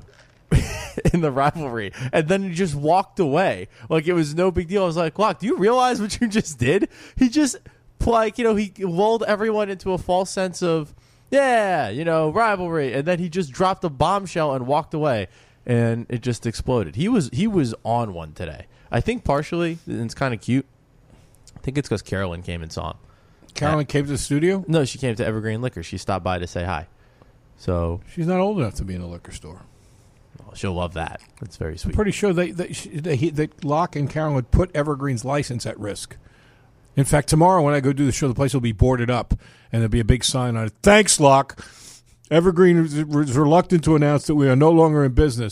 in the rivalry. And then he just walked away. Like, it was no big deal. I was like, Locke, do you realize what you just did? He just, like, you know, he lulled everyone into a false sense of, yeah, you know, rivalry. And then he just dropped a bombshell and walked away. And it just exploded. He was he was on one today. I think partially, and it's kind of cute, I think it's because Carolyn came and saw him. Carolyn came to the studio? No, she came to Evergreen Liquor. She stopped by to say hi. So She's not old enough to be in a liquor store. well, she'll love that. That's very sweet. Pretty sure they, they, they, he- that Locke and Carolyn would put Evergreen's license at risk. In fact, tomorrow when I go do the show, the place will be boarded up, and there'll be a big sign on it. Thanks, Locke. Evergreen is is reluctant to announce that we are no longer in business.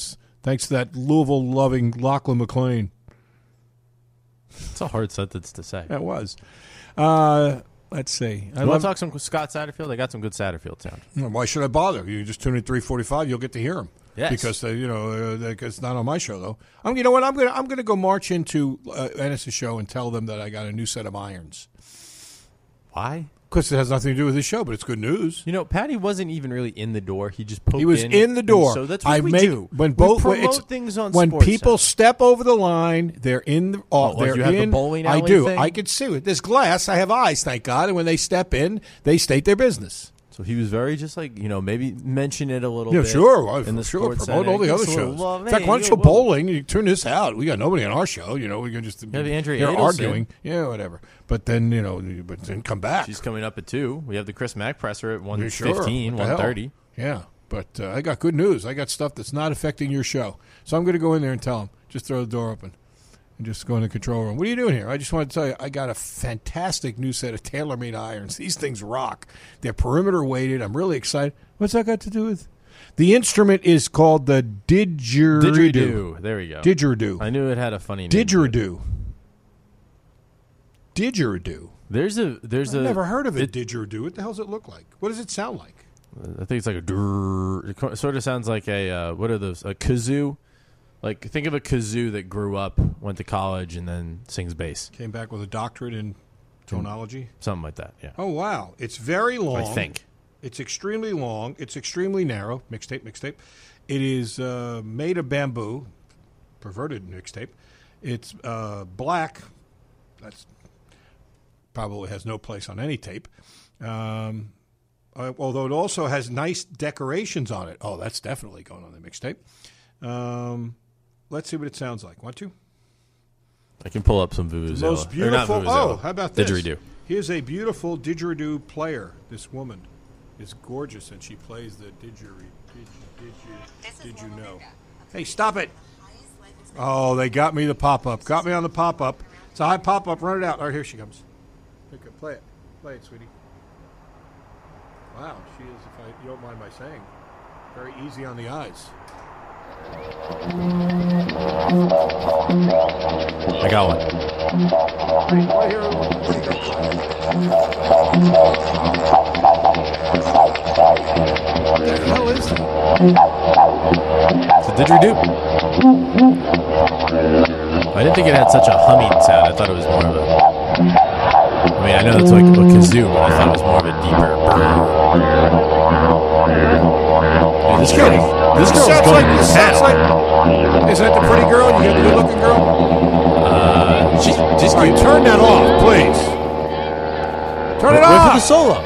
Thanks to that Louisville-loving Lachlan McLean. It's a hard sentence to say. That was. Uh, let's see. I want to talk some Scott Satterfield? They got some good Satterfield sound. Why should I bother? You just tune in three forty-five. You'll get to hear him. Yes. Because uh, you know uh, it's not on my show though. I'm. You know what? I'm gonna. I'm gonna go march into uh, Ennis' show and tell them that I got a new set of irons. Why? Because it has nothing to do with his show, but it's good news. You know, Patty wasn't even really in the door. He just poked in. He was in, in the door. So that's what I we make, do. When we both promote it's, things on when Sports people Center. step over the line, they're in. The, uh, Oh, like they're you have in. the bowling I alley do. thing? I can see it. There's glass. I have eyes, thank God. And when they step in, they state their business. So he was very just like, you know, maybe mention it a little Yeah, bit. sure. Well, in the sure. Sports Promote Center. all the Give other us a little shows. love. In fact, Hey, why don't you- you bowling? You turn this out. We got nobody on our show. You know, we can just Yeah, the Andrea here Adelson. arguing. Yeah, whatever. But then you know, but then come back. She's coming up at two. We have the Chris Mack presser at one Yeah, sure. fifteen, What the one hell? thirty. Yeah, but uh, I got good news. I got stuff that's not affecting your show. So I'm going to go in there and tell them. Just throw the door open and just go in the control room. What are you doing here? I just want to tell you, I got a fantastic new set of TaylorMade irons. These things rock. They're perimeter weighted. I'm really excited. What's that got to do with? The instrument is called the didgeridoo. Didgeridoo. There we go. Didgeridoo. I knew it had a funny name. Didgeridoo. Didgeridoo. There's a there's I've a never heard of it. it- Didgeridoo. What the hell does it look like? What does it sound like? I think it's like a drrrr. It co- sort of sounds like a uh, what are those? A kazoo. Like think of a kazoo that grew up, went to college, and then sings bass. Came back with a doctorate in tonology. Something like that. Yeah. Oh wow! It's very long. I think. It's extremely long. It's extremely narrow. Mixtape, mixtape. It is uh, made of bamboo. Perverted mixtape. It's uh, black. That's probably has no place on any tape. Um, uh, although it also has nice decorations on it. Oh, that's definitely going on the mixtape. Um, let's see what it sounds like. Want to? I can pull up some vuvuzela. Most Or not beautiful. vuvuzela. Oh, how about this? Didgeridoo. Here's a beautiful didgeridoo player. This woman is gorgeous, and she plays the didgeridoo. Did, did you, did you know? Hey, stop it! Oh, they got me the pop-up. Got me on the pop-up. It's a high pop-up. Run it out. All right, here she comes. Okay, play it. Play it, sweetie. Wow, she is, if I, you don't mind my saying, very easy on the eyes. I got one. Right here. What the hell is that? It's a didgeridoo. I didn't think it had such a humming sound. I thought it was more of a. I mean, I know it's like a kazoo, but I thought it was more of a deeper. Hey, this girl, this girl is sounds going like, to this town. sounds like. Is that the pretty girl? You got the good-looking girl? Uh, she's just All right, turn that off, please. Turn it Wait for the off. solo.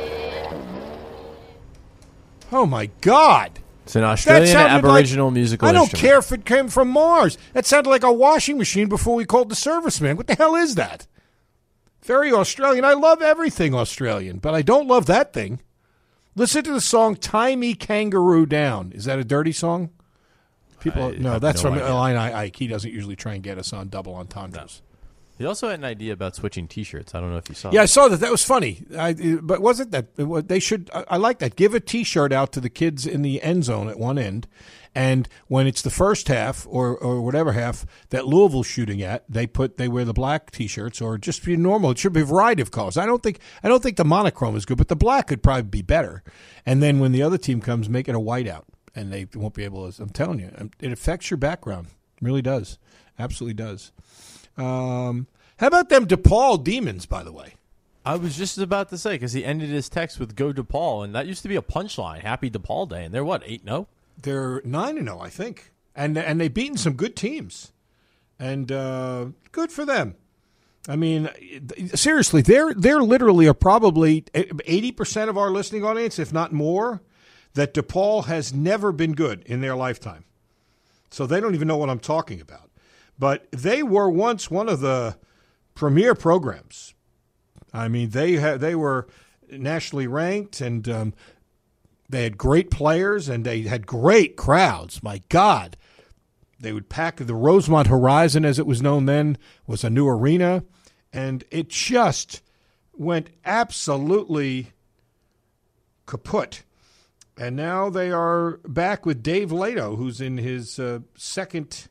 Oh my God! It's an Australian sounded Aboriginal like, musical I don't instrument. care if it came from Mars. That sounded like a washing machine before we called the serviceman. What the hell is that? Very Australian. I love everything Australian, but I don't love that thing. Listen to the song "Tie Me Kangaroo Down." Is that a dirty song? People, I no, have that's no from idea. Illini Ike. He doesn't usually try and get us on double entendres. He also had an idea about switching T-shirts. I don't know if you saw. Yeah, I that. saw that. That was funny. I, but wasn't that they should? I, I like that. Give a T-shirt out to the kids in the end zone at one end, and when it's the first half or or whatever half that Louisville's shooting at, they put they wear the black T-shirts or just be normal. It should be a variety of colors. I don't think I don't think the monochrome is good, but the black could probably be better. And then when the other team comes, make it a whiteout, and they won't be able to. I'm telling you, it affects your background. It really does. Absolutely does. Um, how about them DePaul Demons, by the way? I was just about to say, because he ended his text with "Go DePaul," and that used to be a punchline. Happy DePaul Day, and they're what eight no. They're nine and zero, I think, and and they've beaten some good teams, and uh, good for them. I mean, seriously, they're they're literally are probably eighty percent of our listening audience, if not more, that DePaul has never been good in their lifetime. So they don't even know what I'm talking about. But they were once one of the premier programs. I mean, they ha- they were nationally ranked, and um, they had great players, and they had great crowds. My God. They would pack the Rosemont Horizon, as it was known then, was a new arena, and it just went absolutely kaput. And now they are back with Dave Lato, who's in his uh, second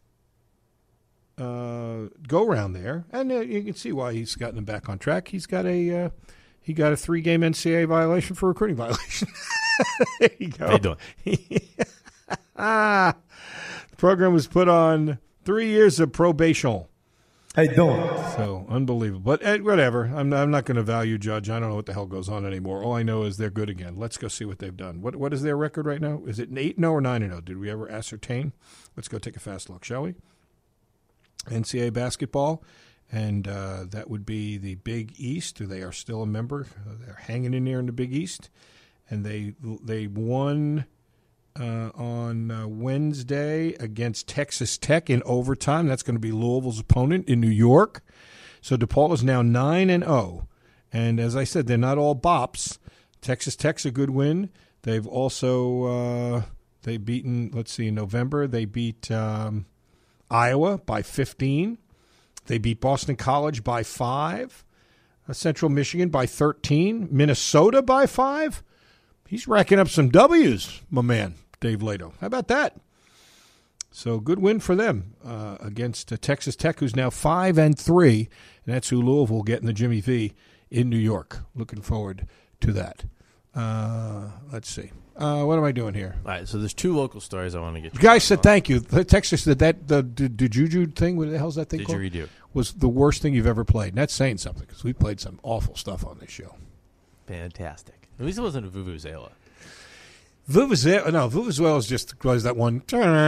uh, go-round there. And uh, you can see why he's gotten them back on track. He's got a uh, he got a three-game N C double A violation for recruiting violation. There you go. How you doing? ah, the program was put on three years of probation. How you doing? So, unbelievable. But uh, whatever. I'm, I'm not going to value judge. I don't know what the hell goes on anymore. All I know is they're good again. Let's go see what they've done. What What is their record right now? Is it an eight and oh or nine and oh? Did we ever ascertain? Let's go take a fast look, shall we? N C double A basketball, and uh, that would be the Big East. They are still a member. Uh, they're hanging in there in the Big East. And they, they won... Uh, on uh, Wednesday against Texas Tech in overtime. That's going to be Louisville's opponent in New York. So DePaul is now nine and oh. And as I said, they're not all bops. Texas Tech's a good win. They've also uh, they've beaten, let's see, in November, they beat um, Iowa by fifteen. They beat Boston College by five. Uh, Central Michigan by thirteen. Minnesota by five. He's racking up some W's, my man, Dave Lato. How about that? So good win for them uh, against uh, Texas Tech, who's now five and three, and that's who Louisville will get in the Jimmy V in New York. Looking forward to that. Uh, let's see. Uh, what am I doing here? All right, so there's two local stories I want to get. You guys said thank you. Texas said that the, the, the Juju thing. What the hell's that thing called? Didgeridoo was the worst thing you've ever played. And that's saying something because we played some awful stuff on this show. Fantastic. At least it wasn't a Vuvuzela. Vuvuzela, no, Vuvuzela is just was that one.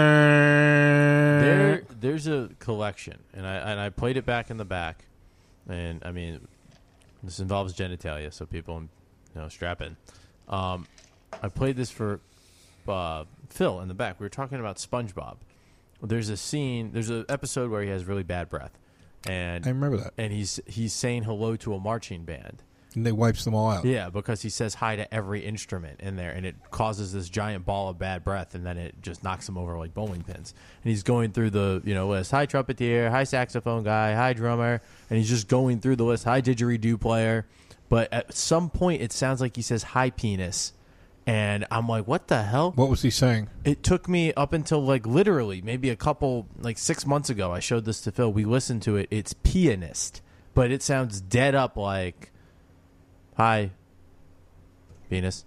There, there's a collection, and I and I played it back in the back, and I mean, this involves genitalia, so people, you know, strap in. Um, I played this for uh, Phil in the back. We were talking about SpongeBob. There's a scene, there's an episode where he has really bad breath, and I remember that, and he's he's saying hello to a marching band. And they wipes them all out. Yeah, because he says hi to every instrument in there, and it causes this giant ball of bad breath, and then it just knocks him over like bowling pins. And he's going through the you know list: hi trumpeter, hi saxophone guy, hi drummer, and he's just going through the list: hi didgeridoo player. But at some point, it sounds like he says hi penis, and I'm like, what the hell? What was he saying? It took me up until like literally maybe a couple like six months ago. I showed this to Phil. We listened to it. It's pianist, but it sounds dead up like. Hi, penis.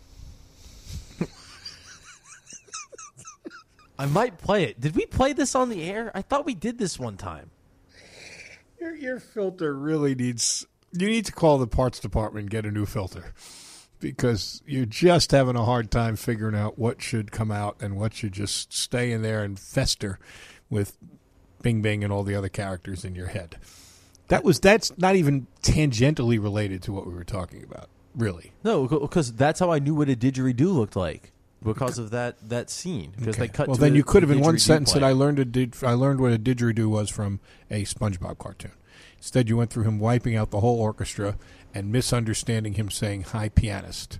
I might play it. Did we play this on the air? I thought we did this one time. Your your filter really needs. You need to call the parts department and get a new filter because you're just having a hard time figuring out what should come out and what should just stay in there and fester with Bing Bing and all the other characters in your head. That was that's not even tangentially related to what we were talking about, really. No, because that's how I knew what a didgeridoo looked like because of that, that scene. Because okay. they cut. Well, to then a, you could have in one sentence player. that I learned a did I learned what a didgeridoo was from a SpongeBob cartoon. Instead, you went through him wiping out the whole orchestra and misunderstanding him saying "hi pianist."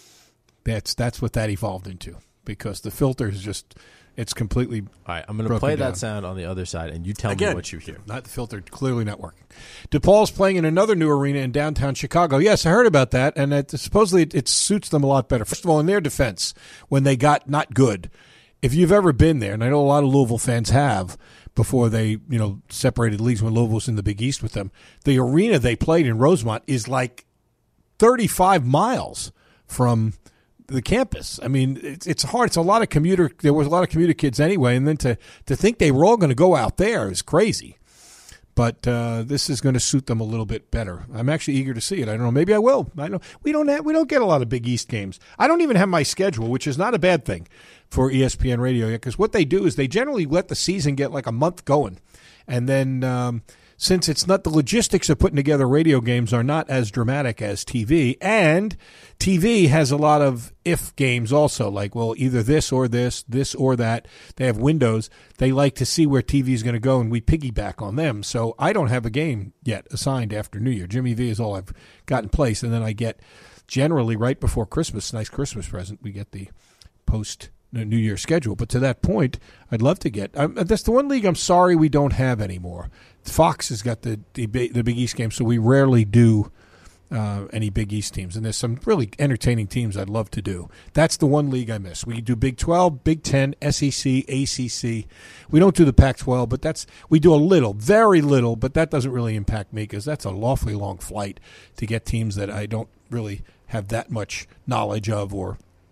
That's that's what that evolved into because the filter is just. It's completely. All right, I'm going to play that sound on the other side, and you tell Again, me what you hear. Not the filter, clearly not working. DePaul's playing in another new arena in downtown Chicago. Yes, I heard about that, and it, supposedly it, it suits them a lot better. First of all, in their defense, when they got not good, if you've ever been there, and I know a lot of Louisville fans have, before they you know separated leagues when Louisville was in the Big East with them, the arena they played in Rosemont is like thirty-five miles from the campus. I mean, it's it's hard. It's a lot of commuter. There was a lot of commuter kids anyway, and then to, to think they were all going to go out there is crazy. But uh, this is going to suit them a little bit better. I'm actually eager to see it. I don't know. Maybe I will. I know we don't have, we don't get a lot of Big East games. I don't even have my schedule, which is not a bad thing for E S P N Radio yet, because what they do is they generally let the season get like a month going, and then. Um, Since it's not the logistics of putting together radio games are not as dramatic as T V, and T V has a lot of if games also, like, well, either this or this, this or that. They have windows. They like to see where T V is going to go, and we piggyback on them. So I don't have a game yet assigned after New Year. Jimmy V is all I've got in place, and then I get generally right before Christmas, nice Christmas present, we get the post New Year schedule. But to that point, I'd love to get. Um, that's the one league I'm sorry we don't have anymore. Fox has got the the, the Big East game, so we rarely do uh, any Big East teams. And there's some really entertaining teams I'd love to do. That's the one league I miss. We do Big twelve, Big ten, S E C, A C C. We don't do the Pac twelve, but that's we do a little, very little, but that doesn't really impact me because that's a awfully long flight to get teams that I don't really have that much knowledge of or,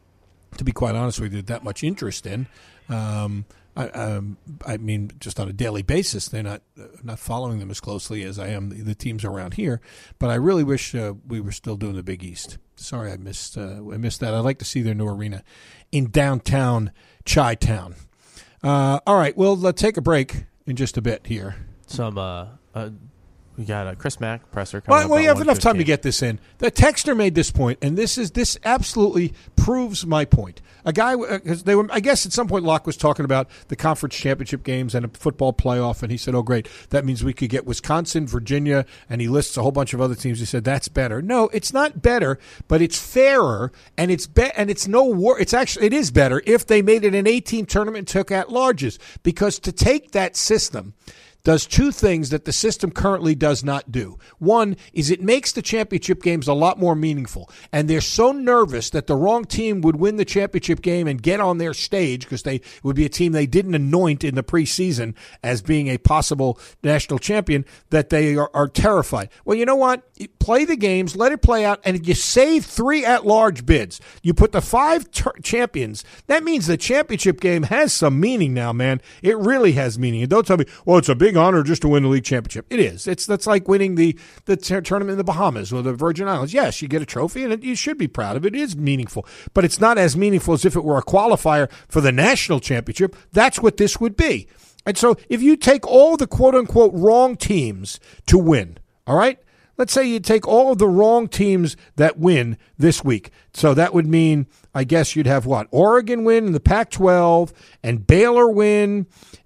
to be quite honest with you, that much interest in. Um, I, um, I mean, just on a daily basis, they're not uh, not following them as closely as I am the, the teams around here. But I really wish uh, we were still doing the Big East. Sorry, I missed uh, I missed that. I'd like to see their new arena in downtown Chi-Town. Uh, all right, well, let's take a break in just a bit here. Some uh, uh we got a Chris Mack presser coming Well, up well you about have enough time one to fifteen. get this in. The texter made this point, and this is this absolutely proves my point. A guy, uh, 'cause they were, I guess, at some point, Locke was talking about the conference championship games and a football playoff, and he said, "Oh, great, that means we could get Wisconsin, Virginia," and he lists a whole bunch of other teams. He said, "That's better." No, it's not better, but it's fairer, and it's be- and it's no wor- It's actually it is better if they made it an eight-team tournament and took at-larges, because to take that system does two things that the system currently does not do. One is it makes the championship games a lot more meaningful, and they're so nervous that the wrong team would win the championship game and get on their stage because they would be a team they didn't anoint in the preseason as being a possible national champion that they are, are terrified. Well, you know what? Play the games, let it play out, and you save three at-large bids. You put the five ter- champions. That means the championship game has some meaning now, man. It really has meaning. And don't tell me, well, it's a big honor just to win the league championship. It is. It's that's like winning the the t- tournament in the Bahamas or the Virgin Islands. Yes, you get a trophy, and it, you should be proud of it. It is meaningful, but it's not as meaningful as if it were a qualifier for the national championship. That's what this would be. And so, if you take all the quote unquote wrong teams to win, all right. Let's say you take all of the wrong teams that win this week. So that would mean, I guess you'd have what? Oregon win in the Pac twelve and Baylor win.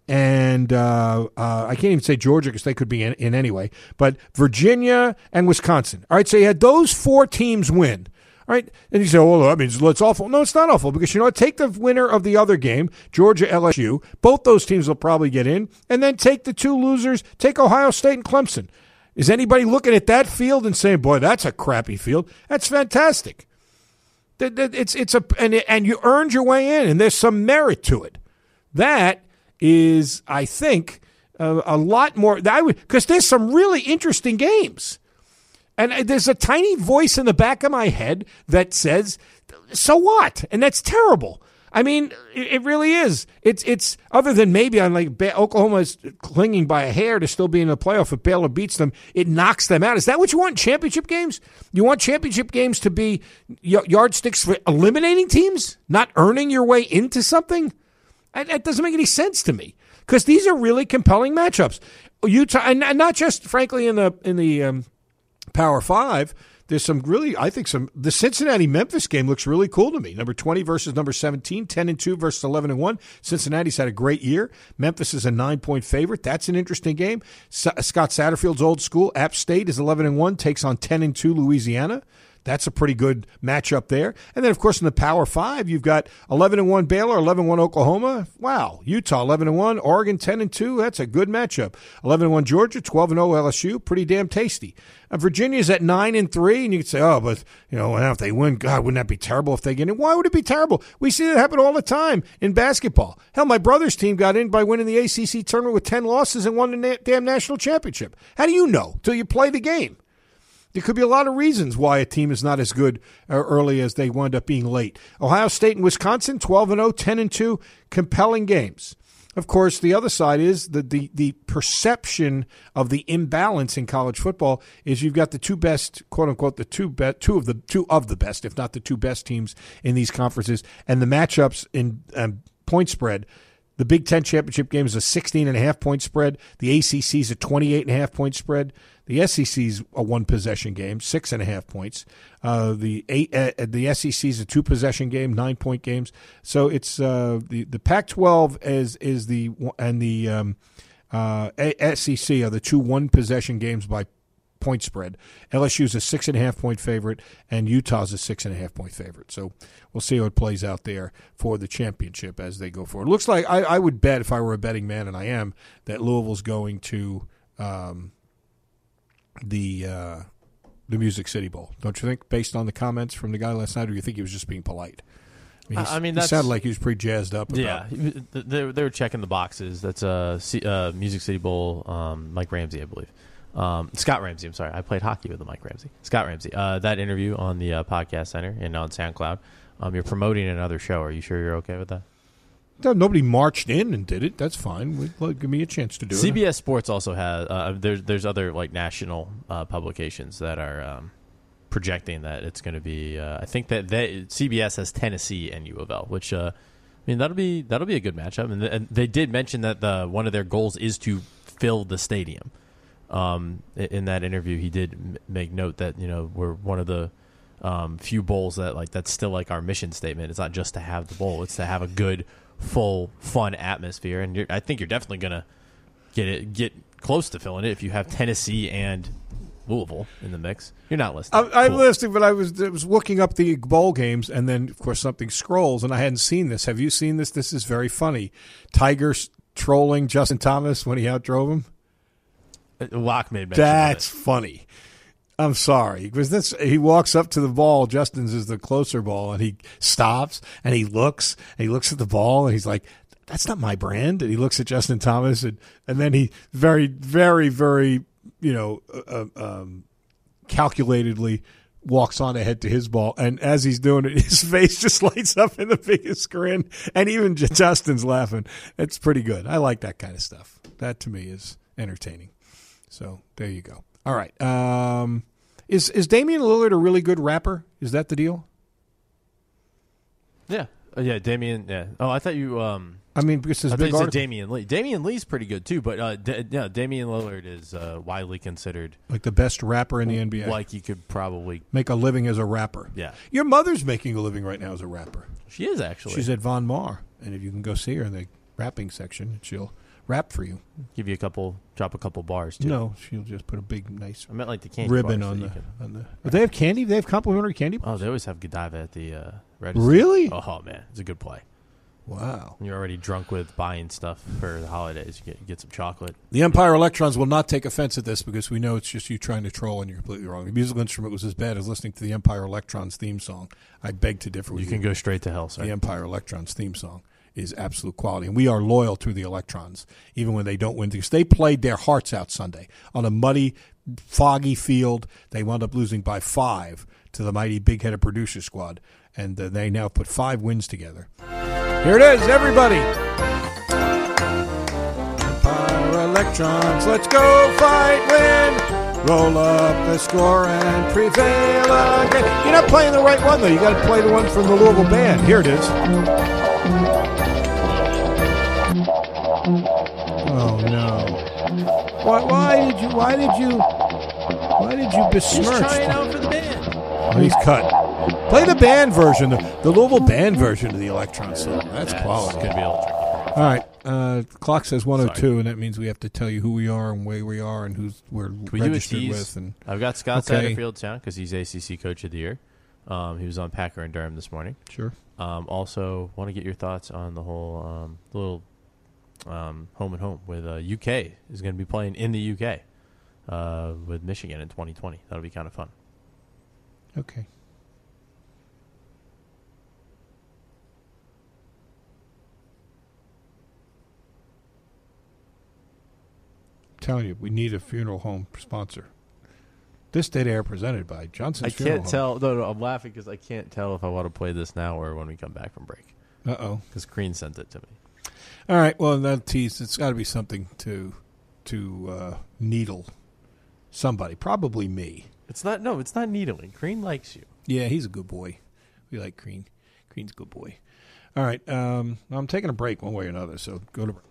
And uh, uh, I can't even say Georgia because they could be in, in anyway. But Virginia and Wisconsin. All right, so you had those four teams win. All right, and you say, oh, well, that means it's awful. No, it's not awful because, you know what? Take the winner of the other game, Georgia, L S U. Both those teams will probably get in. And then take the two losers, take Ohio State and Clemson. Is anybody looking at that field and saying, boy, that's a crappy field? That's fantastic. It's, it's a, and, and you earned your way in, and there's some merit to it. That is, I think, uh, a lot more. I would, because there's some really interesting games. And there's a tiny voice in the back of my head that says, so what? And that's terrible. I mean, it really is. It's it's other than maybe on like Oklahoma's clinging by a hair to still be in the playoff. If Baylor beats them, it knocks them out. Is that what you want in championship games? You want championship games to be yardsticks for eliminating teams, not earning your way into something? That doesn't make any sense to me because these are really compelling matchups. Utah, and not just frankly in the in the um, Power Five. There's some really, I think some, the Cincinnati-Memphis game looks really cool to me. Number twenty versus number seventeen, ten and two versus eleven and one. Cincinnati's had a great year. Memphis is a nine-point favorite. That's an interesting game. S- Scott Satterfield's old school. App State is eleven and one, takes on ten and two Louisiana. That's a pretty good matchup there. And then, of course, in the Power Five, you've got eleven and one Baylor, eleven and one Oklahoma. Wow. Utah, eleven and one. Oregon, ten and two. That's a good matchup. eleven and one Georgia, twelve and oh L S U. Pretty damn tasty. Uh, Virginia's at nine and three, and you could say, oh, but, you know, if they win, God, wouldn't that be terrible if they get in? Why would it be terrible? We see that happen all the time in basketball. Hell, my brother's team got in by winning the A C C tournament with ten losses and won the na- damn national championship. How do you know till you play the game? There could be a lot of reasons why a team is not as good uh, early as they wind up being late. Ohio State and Wisconsin, twelve and oh, ten and two, compelling games. Of course, the other side is the, the, the perception of the imbalance in college football is you've got the two best, quote unquote, the two be, two of the two of the best, if not the two best teams in these conferences, and the matchups in um, point spread. The Big Ten championship game is a sixteen and a half point spread. The A C C is a twenty-eight and a half point spread. The S E C is a one possession game, six and a half points. Uh, the eight, uh, the S E C is a two possession game, nine point games. So it's uh, the the Pac twelve is is the and the um, uh, S E C are the two one possession games by point spread. L S U is a six and a half point favorite, and Utah's a six and a half point favorite. So we'll see how it plays out there for the championship as they go forward. It looks like I, I would bet, if I were a betting man, and I am, that Louisville's going to um, the uh, the Music City Bowl, don't you think, based on the comments from the guy last night, or do you think he was just being polite? I mean, I mean, he that's, sounded like he was pretty jazzed up. About yeah, they they were checking the boxes. That's uh, C, uh Music City Bowl. Um, Mike Ramsey, I believe. Um, Scott Ramsey. I'm sorry, I played hockey with the Mike Ramsey. Scott Ramsey. Uh, that interview on the uh, Podcast Center and on SoundCloud. Um, you're promoting another show. Are you sure you're okay with that? No, nobody marched in and did it. That's fine. Well, give me a chance to do C B S it. Sports also has. Uh, there's there's other like national uh, publications that are um, projecting that it's going to be. Uh, I think that they, C B S has Tennessee and U of L, which uh, I mean that'll be that'll be a good matchup. And, th- and they did mention that the one of their goals is to fill the stadium. Um, in that interview, he did m- make note that you know we're one of the um, few bowls that like that's still like our mission statement. It's not just to have the bowl; it's to have a good, full, fun atmosphere. And you're, I think you're definitely gonna get it get close to filling it if you have Tennessee and Louisville in the mix. You're not listening. I, I'm Cool. listening, but I was I was looking up the bowl games, and then of course something scrolls, and I hadn't seen this. Have you seen this? This is very funny. Tigers trolling Justin Thomas when he outdrove him. Locke made mention That's of it. funny. I'm sorry because this. He walks up to the ball. Justin's is the closer ball, and he stops and he looks and he looks at the ball and he's like, "That's not my brand." And he looks at Justin Thomas, and and then he very, very, very, you know, uh, um, calculatedly walks on ahead to his ball. And as he's doing it, his face just lights up in the biggest grin, and even Justin's laughing. It's pretty good. I like that kind of stuff. That to me is entertaining. So there you go. All right. Um, is is Damian Lillard a really good rapper? Is that the deal? Yeah, uh, yeah, Damian. Yeah. Oh, I thought you. Um, I mean, because his I big think article, Damian Lee. Damian Lee's pretty good too, but uh, D- yeah, Damian Lillard is uh, widely considered like the best rapper in the N B A. like you could probably make a living as a rapper. Yeah. Your mother's making a living right now as a rapper. She is actually. She's at Von Mar, and if you can go see her in the rapping section, she'll rap for you. Give you a couple, drop a couple bars too. No, she'll just put a big, nice I meant like the candy ribbon bars on that the, you can- on the. But they have candy. They have complimentary candy. Oh, Bars? they always have Godiva at the uh, register. Really? Oh man, it's a good play. Wow. When you're already drunk with buying stuff for the holidays, you get you get some chocolate. The Empire Electrons will not take offense at this because we know it's just you trying to troll and you're completely wrong. The musical instrument was as bad as listening to the Empire Electrons theme song. I beg to differ with You you. can go straight to hell, sir. The Empire Electrons theme song is absolute quality, and we are loyal to the Electrons, even when they don't win. Because they played their hearts out Sunday on a muddy, foggy field. They wound up losing by five to the mighty big-headed producer squad, and uh, they now put five wins together. Here it is, everybody. Empire Electrons, let's go fight, win. Roll up the score and prevail again. You're not playing the right one, though. You got to play the one from the Louisville band. Here it is. Oh no! Why? Why did you? Why did you? Why did you besmirch? He's trying out for the band. Oh, he's cut. Play the band version, the, the Louisville band version of the Electron song. That's Yeah, quality. It's gonna be a little tricky. All right. Uh, the clock says one oh two, and that means we have to tell you who we are and where we are and who's we're Can we do a registered tease? with. And I've got Scott Okay. Satterfield down because he's A C C Coach of the Year. Um, he was on Packer and Durham this morning. sure. Um, also, want to get your thoughts on the whole um, little um, home and home with uh, U K is going to be playing in the U K uh, with Michigan in twenty twenty. That'll be kind of fun. Okay. I'm telling you, we need a funeral home sponsor. This dead air presented by Johnson's I Funeral can't Home. tell. No, no, I'm laughing because I can't tell if I want to play this now or when we come back from break. Uh oh. Because Crean sent it to me. All right. Well, that tease. It's got to be something to to uh, needle somebody. Probably me. It's not. No, it's not needling. Crean likes you. Yeah, he's a good boy. We like Crean. Crean's a good boy. All right. Um, I'm taking a break one way or another. So go to.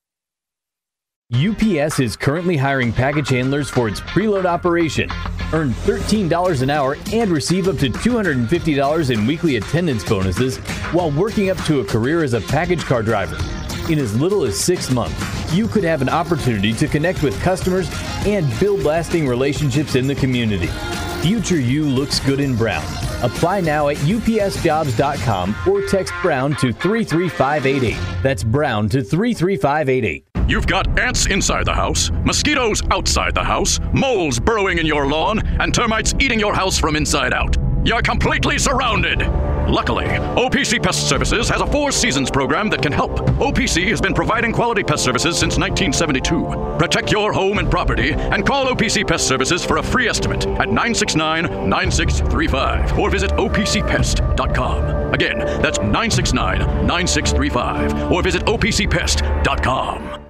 U P S is currently hiring package handlers for its preload operation. Earn thirteen dollars an hour and receive up to two hundred fifty dollars in weekly attendance bonuses while working up to a career as a package car driver. In as little as six months, you could have an opportunity to connect with customers and build lasting relationships in the community. Future you looks good in brown. Apply now at U P S jobs dot com or text Brown to three three five eight eight. That's Brown to three three five eight eight. You've got ants inside the house, mosquitoes outside the house, moles burrowing in your lawn, and termites eating your house from inside out. You're completely surrounded. Luckily, O P C Pest Services has a Four Seasons program that can help. O P C has been providing quality pest services since nineteen seventy-two. Protect your home and property and call O P C Pest Services for a free estimate at nine six nine, nine six three five or visit O P C pest dot com. Again, that's nine six nine, nine six three five or visit O P C pest dot com.